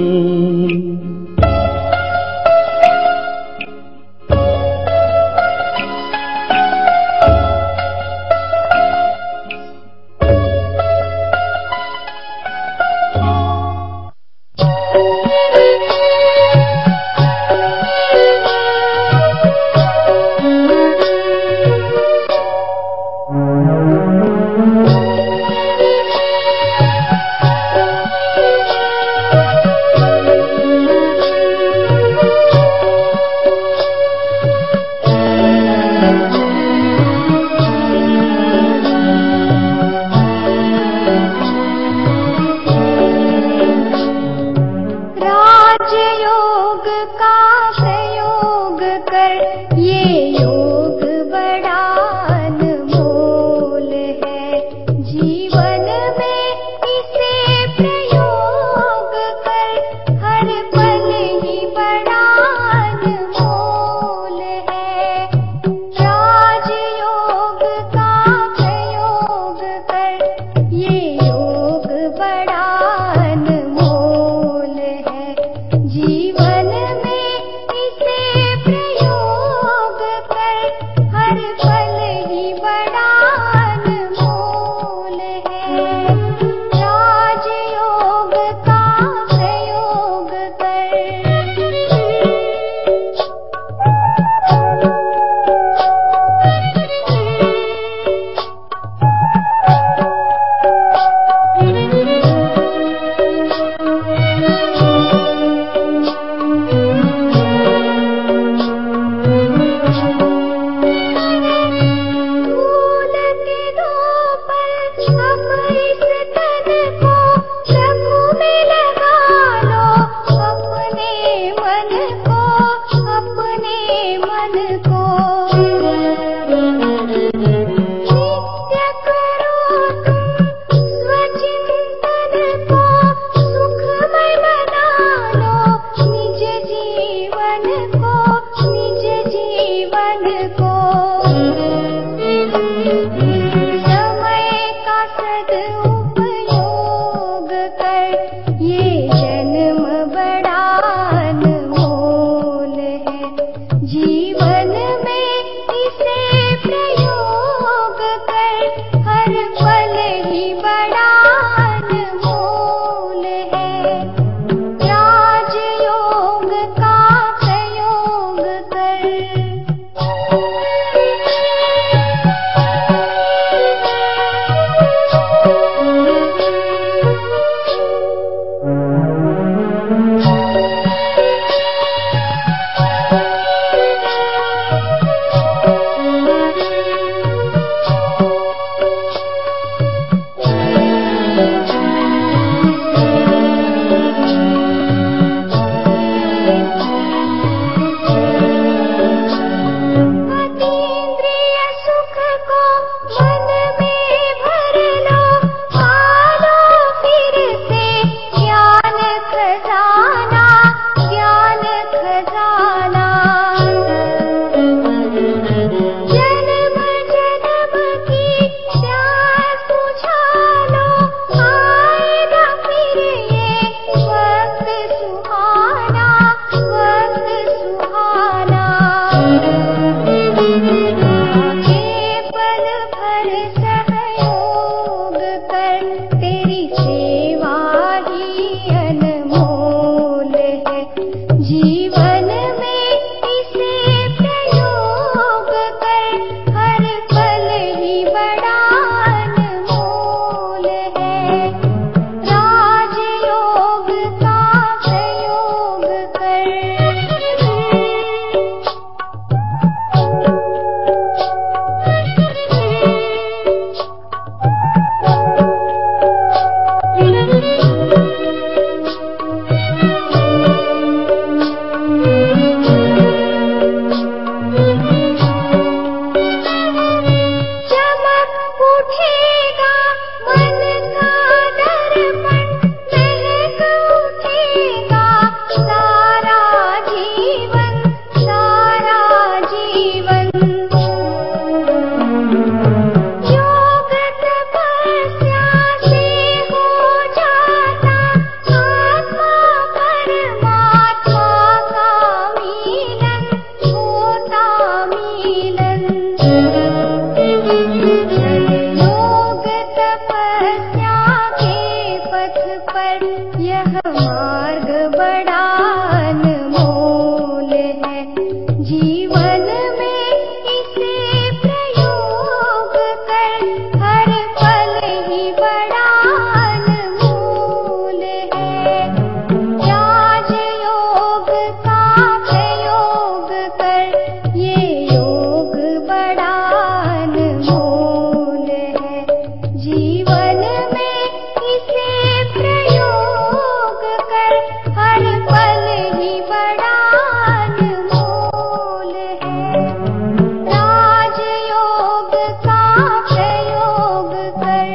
जीवन में इसे प्रयोग कर जीवन में इसे प्रयोग कर हर पल ही बड़ा अनमोल है। राजयोग का प्रयोग कर ये योग बड़ा अनमोल है। जीवन में इसे प्रयोग कर हर पल ही बड़ा अनमोल है। राजयोग का प्रयोग कर।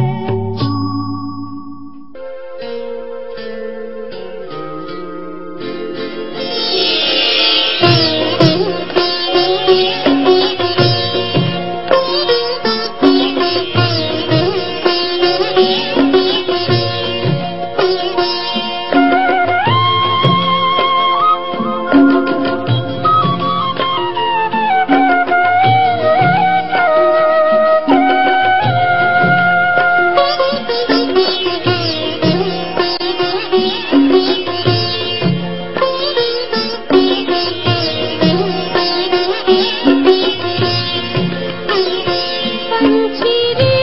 पंछी रे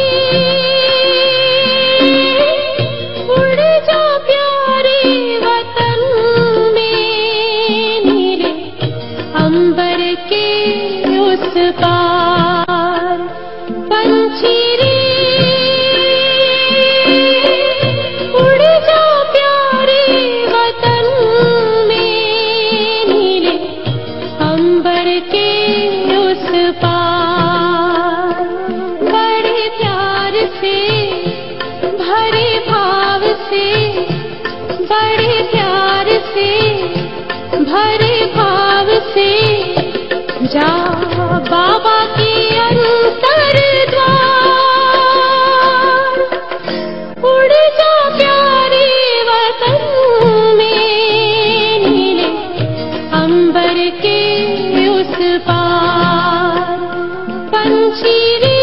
उड़ जा प्यारे वतन में, नीले अंबर के उस पार। पंछी रे उड़ जा प्यारे वतन में, नीले अंबर के उस पार। बड़े प्यार से भरे भाव से, बड़े प्यार से भरे भाव से जा बाबा के अंतर द्वार। उड़ जा प्यारे वतन में, नीले अंबर के उस पार। पंछी रे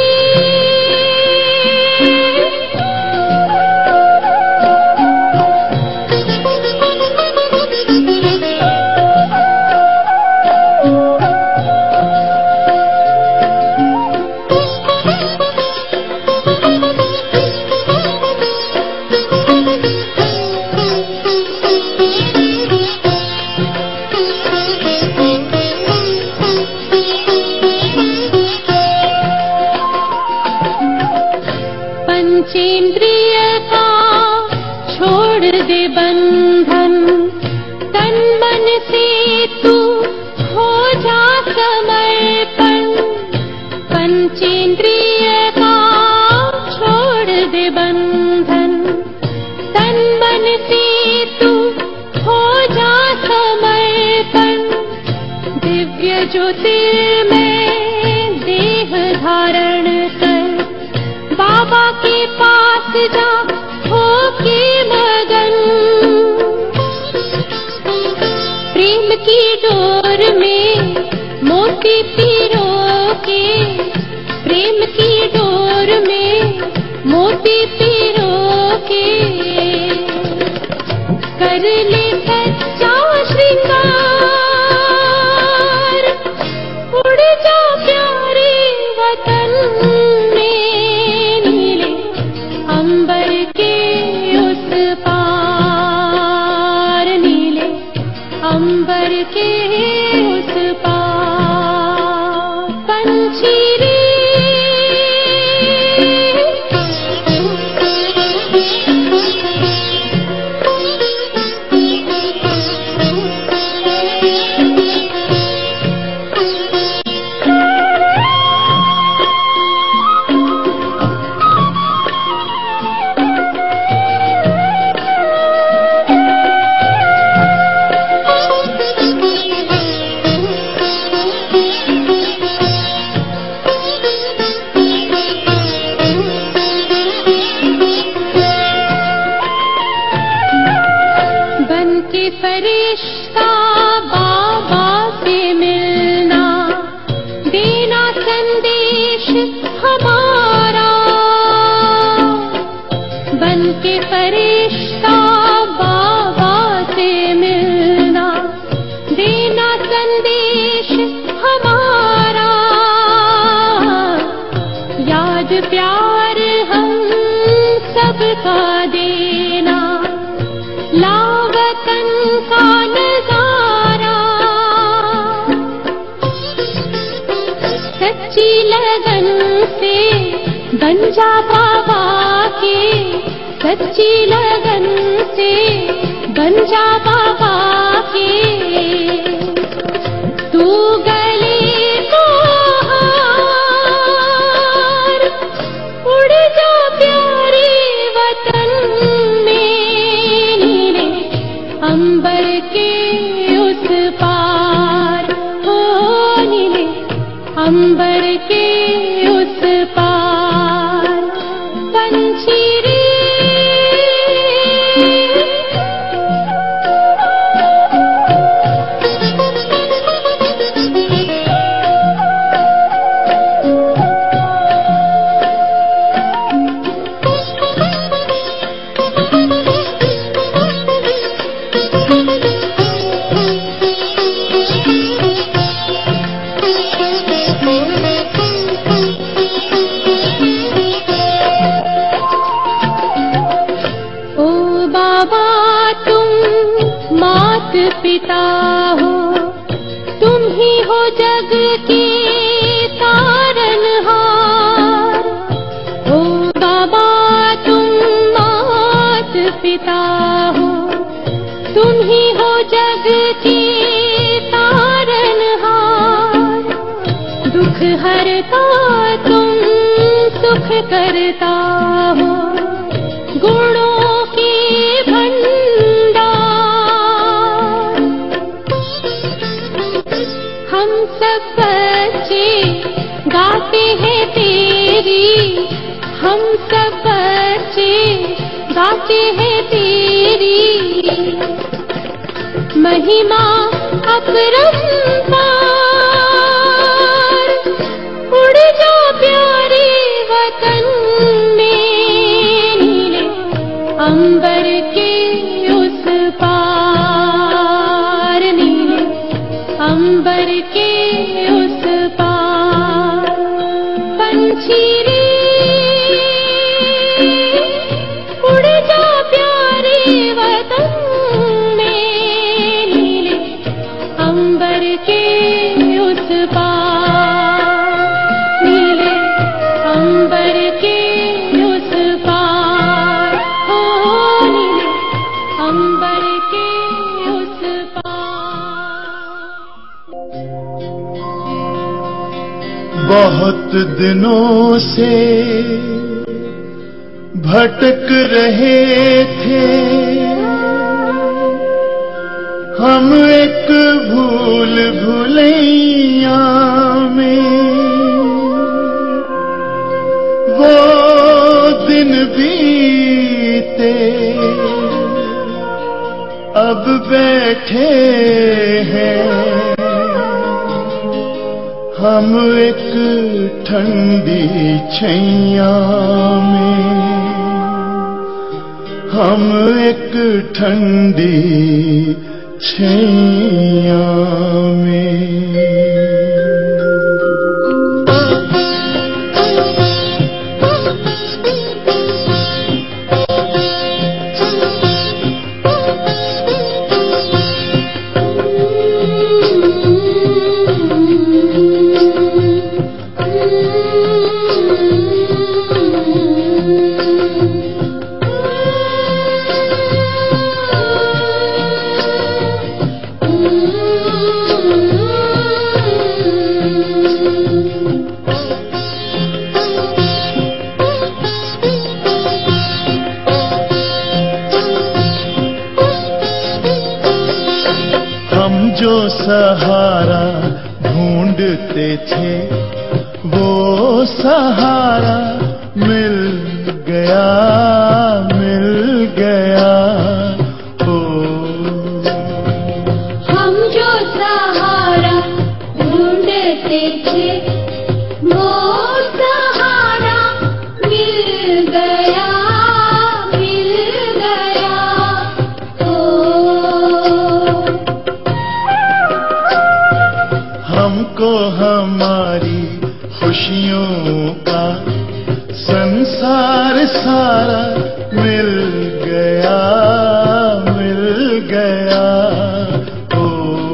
पंचेंद्रिय का छोड़ दे बंधन, तन मन से तू हो जा समर्पण। पंचेंद्रिय का छोड़ दे बंधन, तन मन से तू हो जा समर्पण। दिव्य ज्योतिर्मय देह धारण कर बाबा के पास जा होके मगन। प्रेम की डोर में मोती पिरो के, प्रेम की डोर में मोती पिरो के कर ले सच्चा श्रृंगार। उड़ जा प्यारे वतन में, नीले अंबर के उस पार। नीले अंबर के उस पार। पंछी रे देश हमारा, याद प्यार हम सबका देना, लावतन का नजारा। सच्ची लगन से बन जा बाबा के, सच्ची लगन से बन जा बाबा के। तू गले को हार, उड़ जा प्यारे वतन में, नीले अंबर के उस पार, हो नीले अंबर के उस पार। पंछी रे पिता हो, तुम ही हो जग के तारनहार। ओ बाबा तुम मात पिता हो, तुम ही हो जग के तारनहार। दुख हरता तुम सुख करता हो, गुणों के हम सब बच्चे गाते हैं तेरी, हम सब बच्चे गाते हैं तेरी महिमा अपरंपार। उड़ जा प्यारे वतन में, नीले अंबर के उस पार, नीले अंबर के उस पार। पंछी रे उड़ जा प्यारे वतन में, नीले अंबर के उस पार, नीले अंबर के उस पार, हो नीले अंबर के उस पार। बहुत दिनों से भटक रहे थे हम एक भूल भुलैया में। वो दिन बीते अब बैठे हैं हम एक ठंडी छैया में, हम एक ठंडी छैया में। जो सहारा ढूंढते थे वो सहारा मिल गया, मिल गया। ओ हम जो सहारा ढूंढते थे वो सहारा मिल गया, मिल गया। ओ हमको हमारी खुशियों का संसार सारा मिल गया, मिल गया। ओ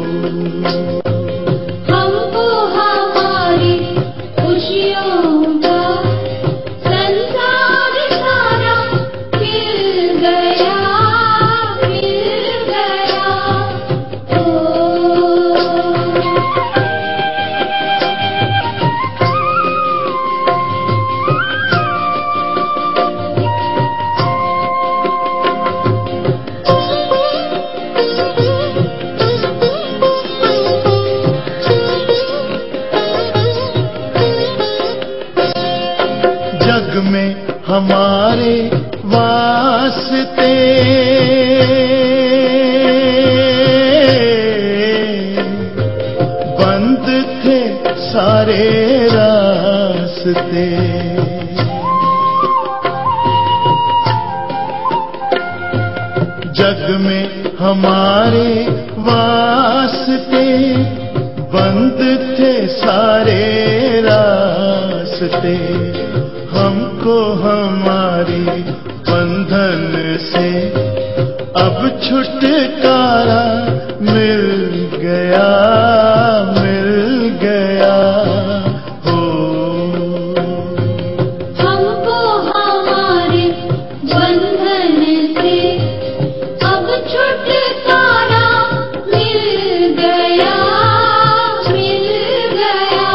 हमको हमारी खुशियों का संसार सारा मिल गया, मिल गया। जग में हमारे वास्ते बंद थे सारे रास्ते। जग में हमारे वास्ते बंद थे सारे रास्ते। हमको हमारी बंधन से अब छुटकारा मिल गया, मिल गया। हो हमको हमारे बंधन से अब छुटकारा मिल गया, मिल गया।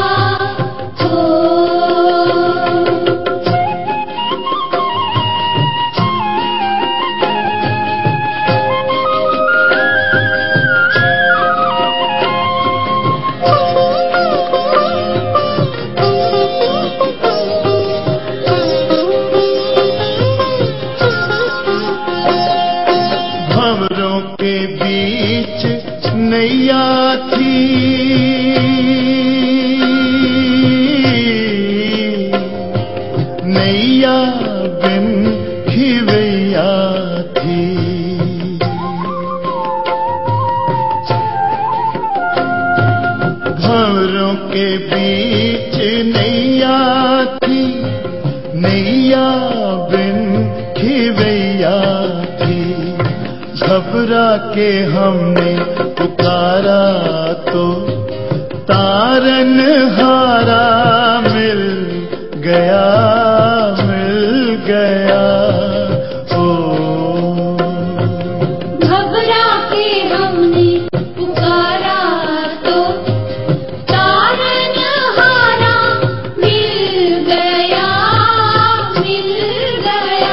भंवरों के बीच नैया थी, नैया बिन खिवैया थी। भंवरों के बीच नैया थी, नैया बिन खिवैया थी। घबरा के हमने पुकारा तो तारनहारा मिल गया, मिल गया। ओ घबरा के हमने पुकारा तो तारनहारा मिल गया, मिल गया।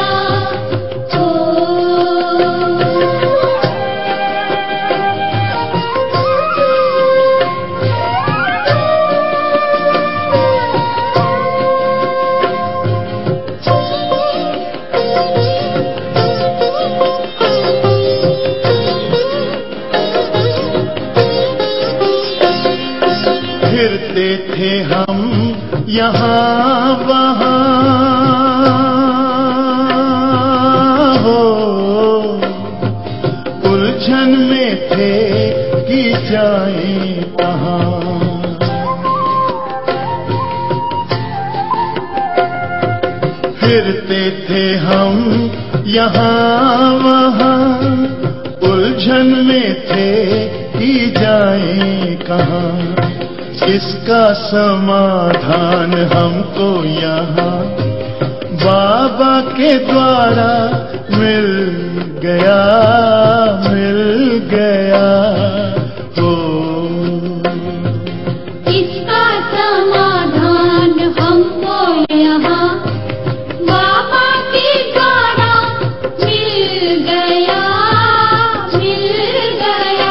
फिरते थे हम यहाँ वहाँ, हो उलझन में थे कि जाएं कहाँ। फिरते थे हम यहाँ वहाँ, उलझन में थे कि जाएं कहाँ। इसका समाधान हमको यहाँ बाबा के द्वारा मिल गया, मिल गया। हो इसका समाधान हमको यहाँ बाबा के द्वारा मिल गया, मिल गया।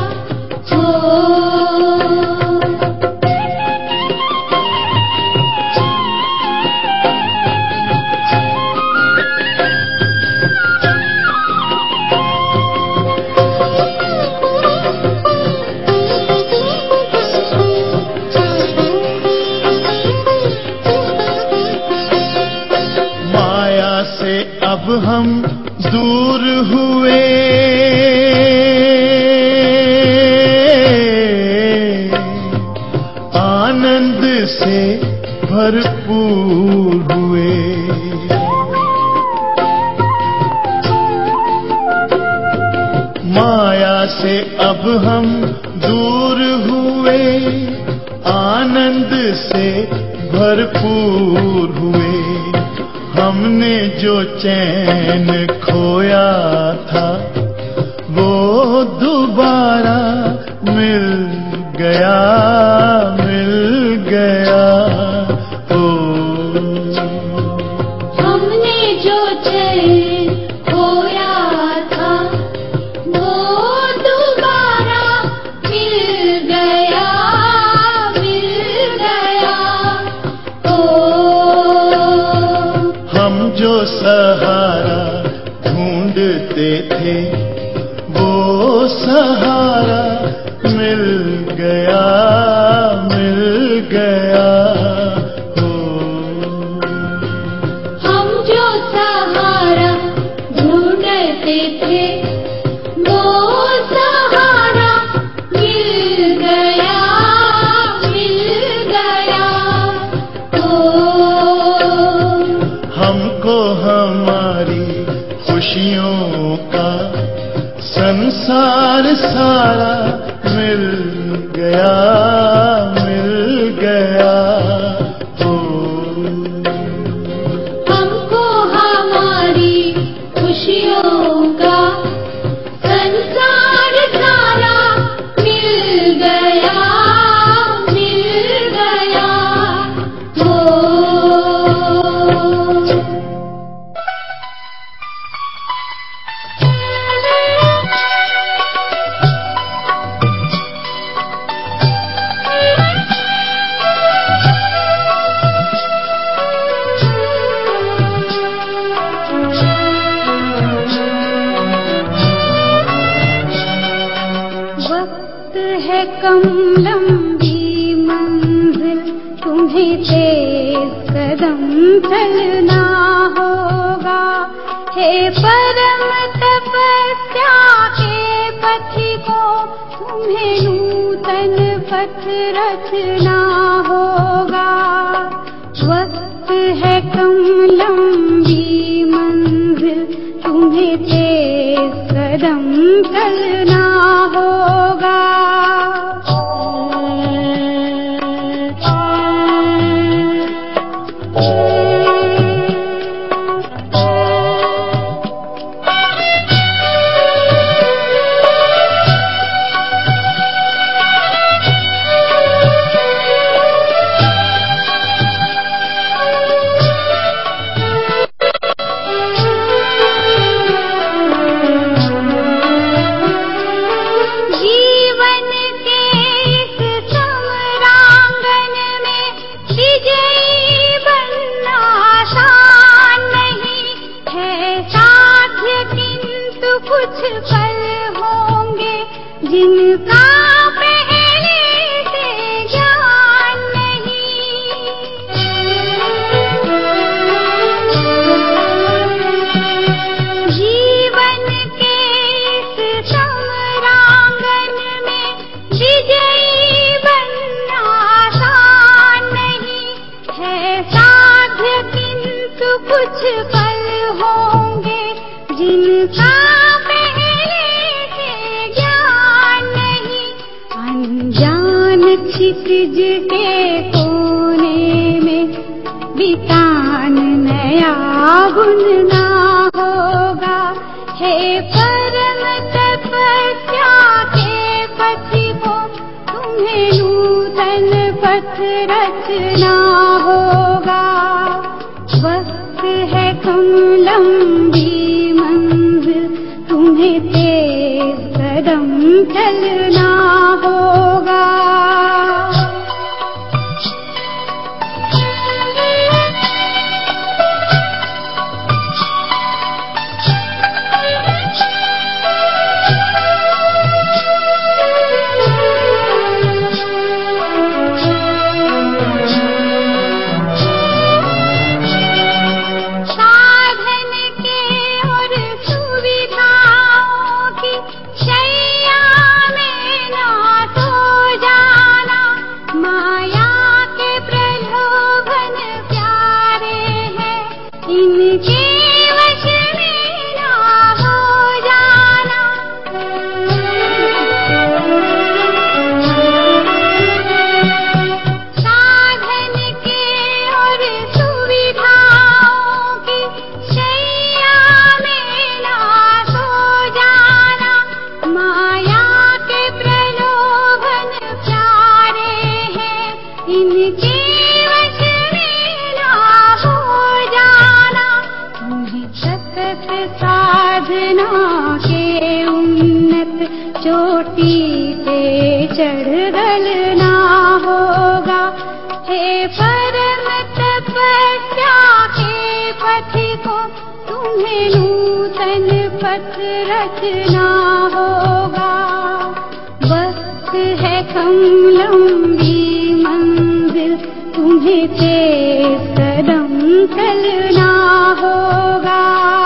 अब हम दूर हुए, आनंद से भरपूर हुए। माया से अब हम दूर हुए, आनंद से भरपूर हुए। हमने जो चैन खोया था वो दोबारा मिल गया, मिल गया। ओ हमने जो चैन खोया था वो दोबारा मिल गया, मिल गया। ओ हम जो सहारा ढूंढते थे वो सहारा मिल गया, मिल गया। हम जो सहारा ढूंढते थे वो सहारा मिल गया, मिल गया। हमको हमारी खुशियों का संसार सारा मिल गया, मिल गया। हमको हमारी खुशियों का संसार सारा मिल गया, मिल गया। वक्त है कम लंबी मंजिल, तुम्हें तेज कदम चलना होगा। हे परम तपस्या के पथिकों, तुम्हें नूतन पथ रचना होगा। वक्त है कम लंबी मंजिल, तुम्हें तेज कदम चलना होगा। जीवन के इस समरांगन में विजयी बनना आसान नहीं है साध्य, किंतु कुछ पल होंगे जिनका पहले से ज्ञान नहीं। जीवन के इस समरांगन में विजयी बनना आसान नहीं है साध्य, किंतु कुछ पल होंगे जिनका पहले से ज्ञान नहीं। अनजान क्षितिज के कोने में वितान नया बुनना होगा। हे परम तपस्या के पथिकों, तुम्हें नूतन पथ रचना होगा। वक्त है कम लंबी मंजिल, तुम्हें तेज कदम चलना होगा। शैया में ना सो जा। जड़ गलना होगा। हे परम तपस्या के पथिको, तुम्हें नूतन पथ रचना होगा। वक्त है कम लंबी मंजिल, तुम्हें तेज कदम चलना होगा।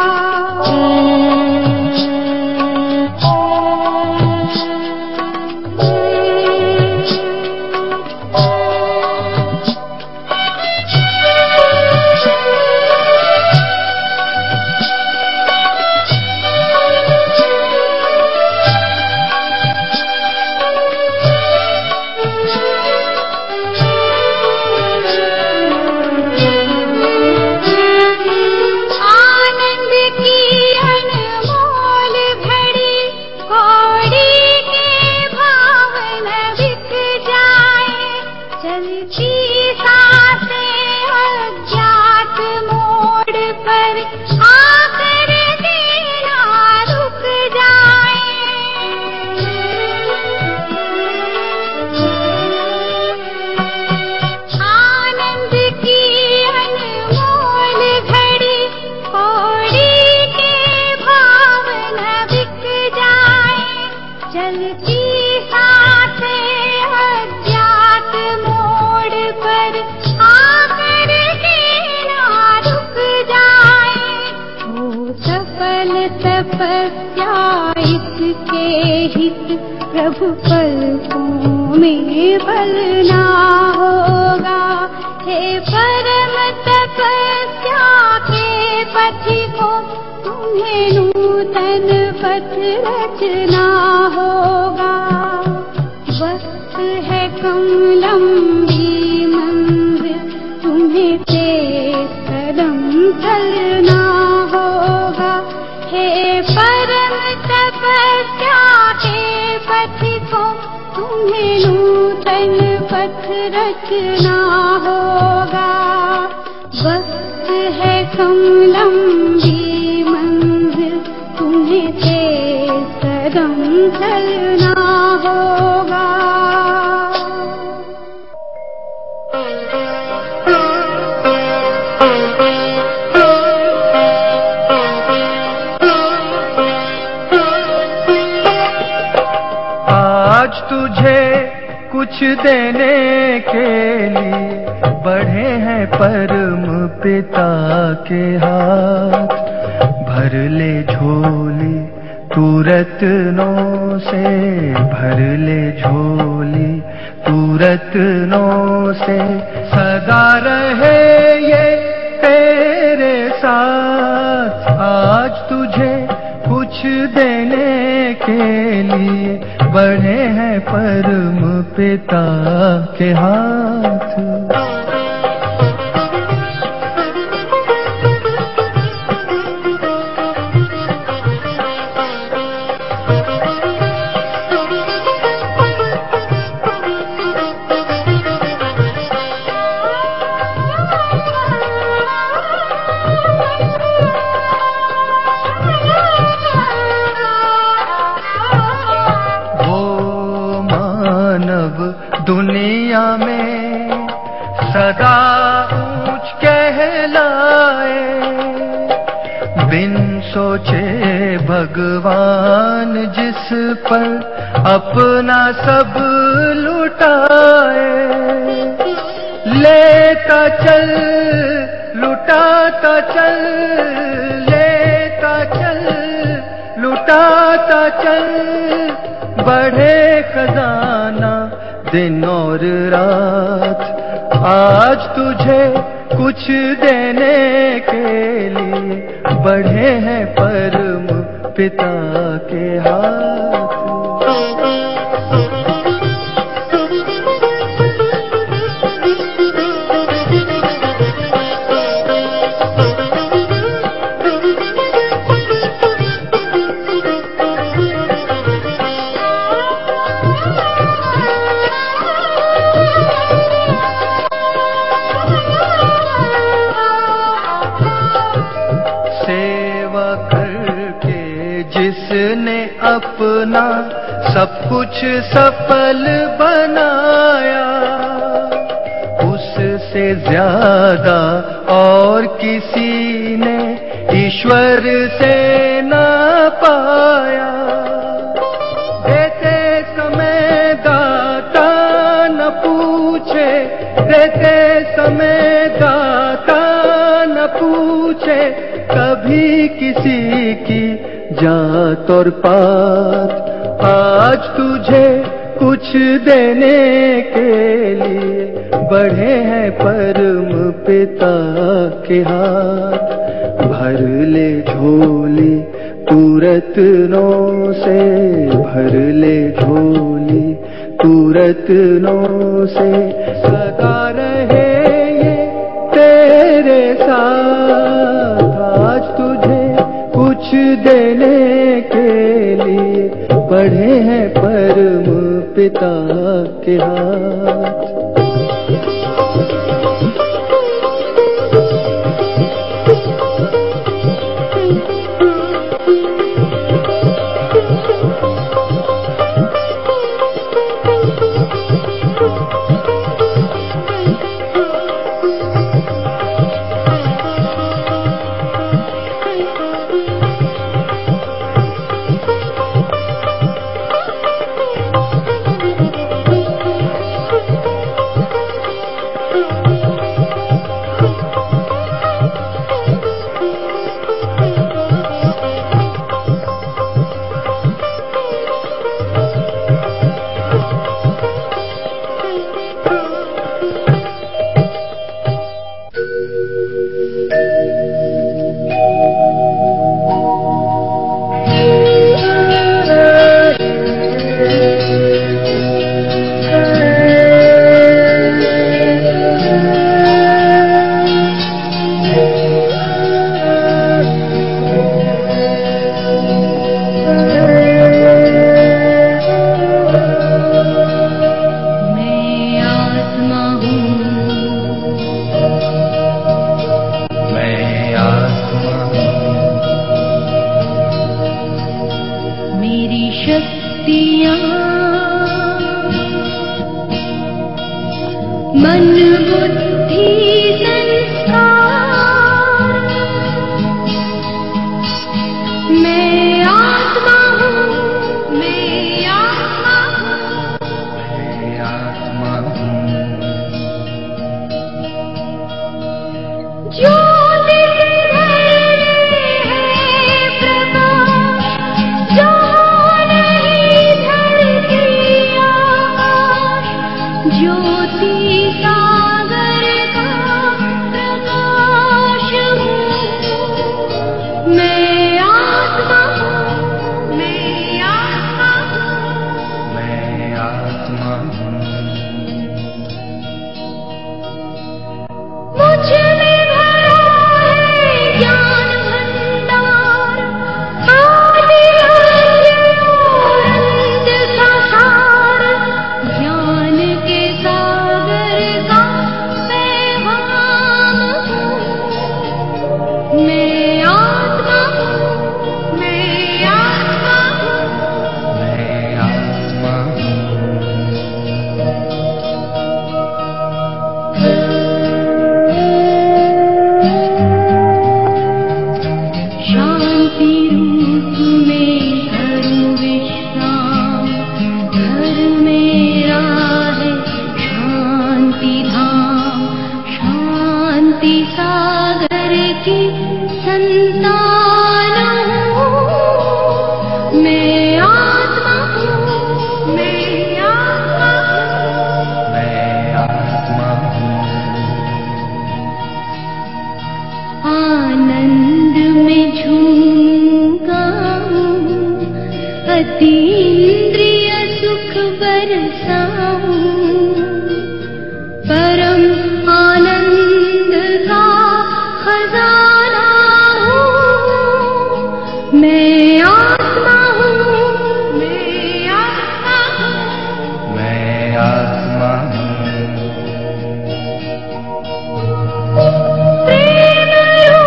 प्रभु पलकों में पलना होगा। हे परम तपस्या के पथिको, तुम्हें नूतन पथ रचना होगा। वक्त है कम लंबी मंजिल, तुम्हें तेज कदम चलना होगा। हे परम तपस्या के पथिको, तुम्हें नूतन पथ रचना होगा। वक्त है कम लंबी मंजिल, तुम्हें तेज कदम चलना होगा। आज तुझे कुछ देने के लिए बढ़े हैं परम पिता के हाथ। भर ले झोली तू रत्नों से, भर ले झोली तू रत्नों से, सदा रहे ये तेरे साथ। आज तुझे कुछ देने के लिए बढ़े हैं परम पिता के हाथ। दुनिया में सदा ऊंच कहलाए, बिन सोचे भगवान जिस पर अपना सब लुटाए। लेता चल लुटाता चल, लेता चल लुटाता चल, बढ़े खजाना दिन और रात। आज तुझे कुछ देने के लिए बढ़े हैं परम पिता के हाथ। सेवा करके जिसने अपना सब कुछ सफल बनाया, उससे ज्यादा और किसी ने ईश्वर से न पाया। देते समय दाता न पूछे, देते समय दाता न पूछे कभी किसी की जात और पात। आज तुझे कुछ देने के लिए बढ़े हैं परम पिता के हाथ। भर ले झोली तू रत्नों से, भर ले झोली तू रत्नों से, सदा रहे ये तेरे साथ। आज तुझे कुछ देने के लिए बढ़े हैं परम पिता के हाथ।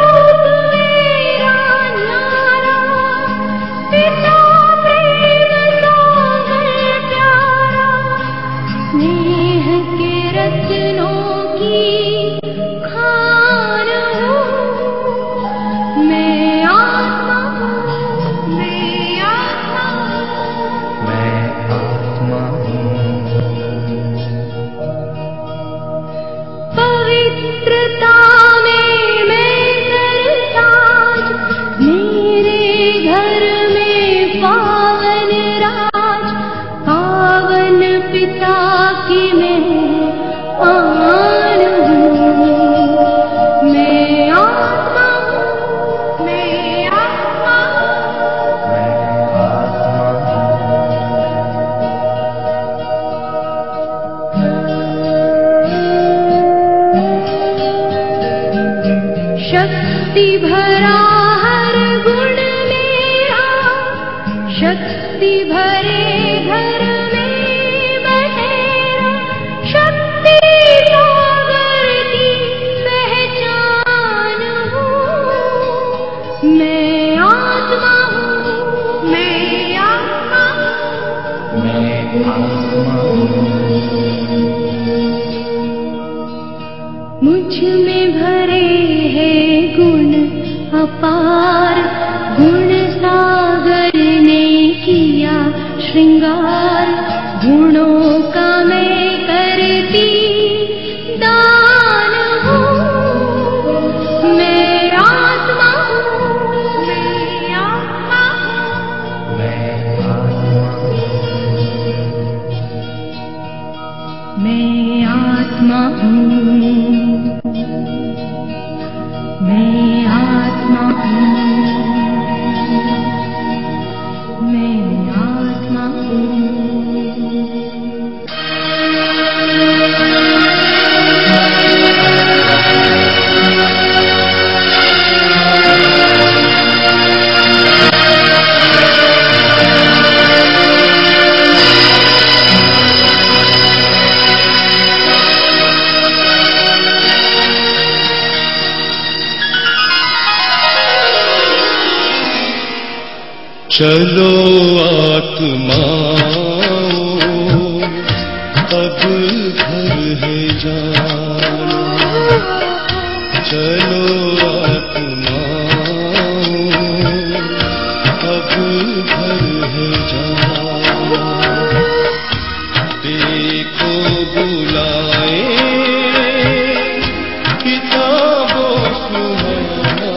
पिता प्रेम रत्नों की खान हूँ। मैं आत्मा हूँ, मैं आत्मा हूँ, मैं आत्मा हूँ। पवित्रता में मैं सरताज, मेरे घर में पावन राज, पावन पिता की मैं आन हूँ। मैं आत्मा हूँ, मैं आत्मा हूँ, मैं आत्मा हूँ। शक्ति भरा हर गुण मेरा, शक्ति भरे घर में बसेरा, शक्ति सागर की पहचान हूँ। मैं आत्मा हूँ, मैं आत्मा हूँ, मैं आत्मा हूँ। मुझ में भरे हैं गुण अपार, गुण सागर ने किया श्रृंगार, गुणों का मैं करती दान हूँ। मैं आत्मा हूँ, मैं आत्मा हूँ, मैं आत्मा हूँ। मैं आत्मा हूँ, मैं आत्मा हूँ, मैं आत्मा हूँ। चलो आत्माओं, अब घर है जाना। चलो आत्माओं, अब घर है जाना। देखो बुलाए किताबों सुहाना।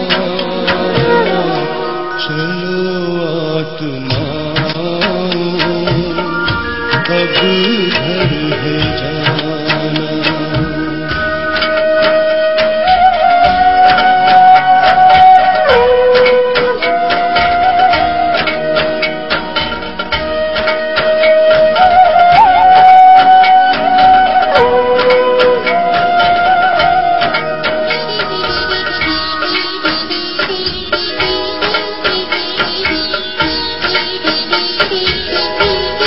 चलो आत्माओं, अब घर है जाना।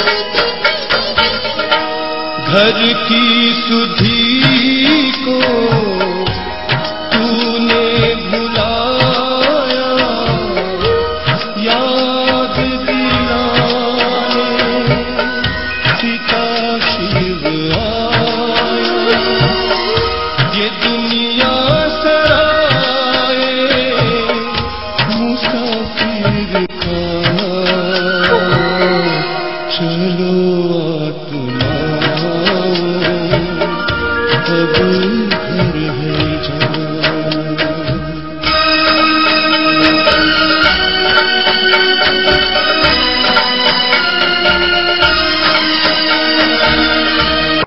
घर की सुधी को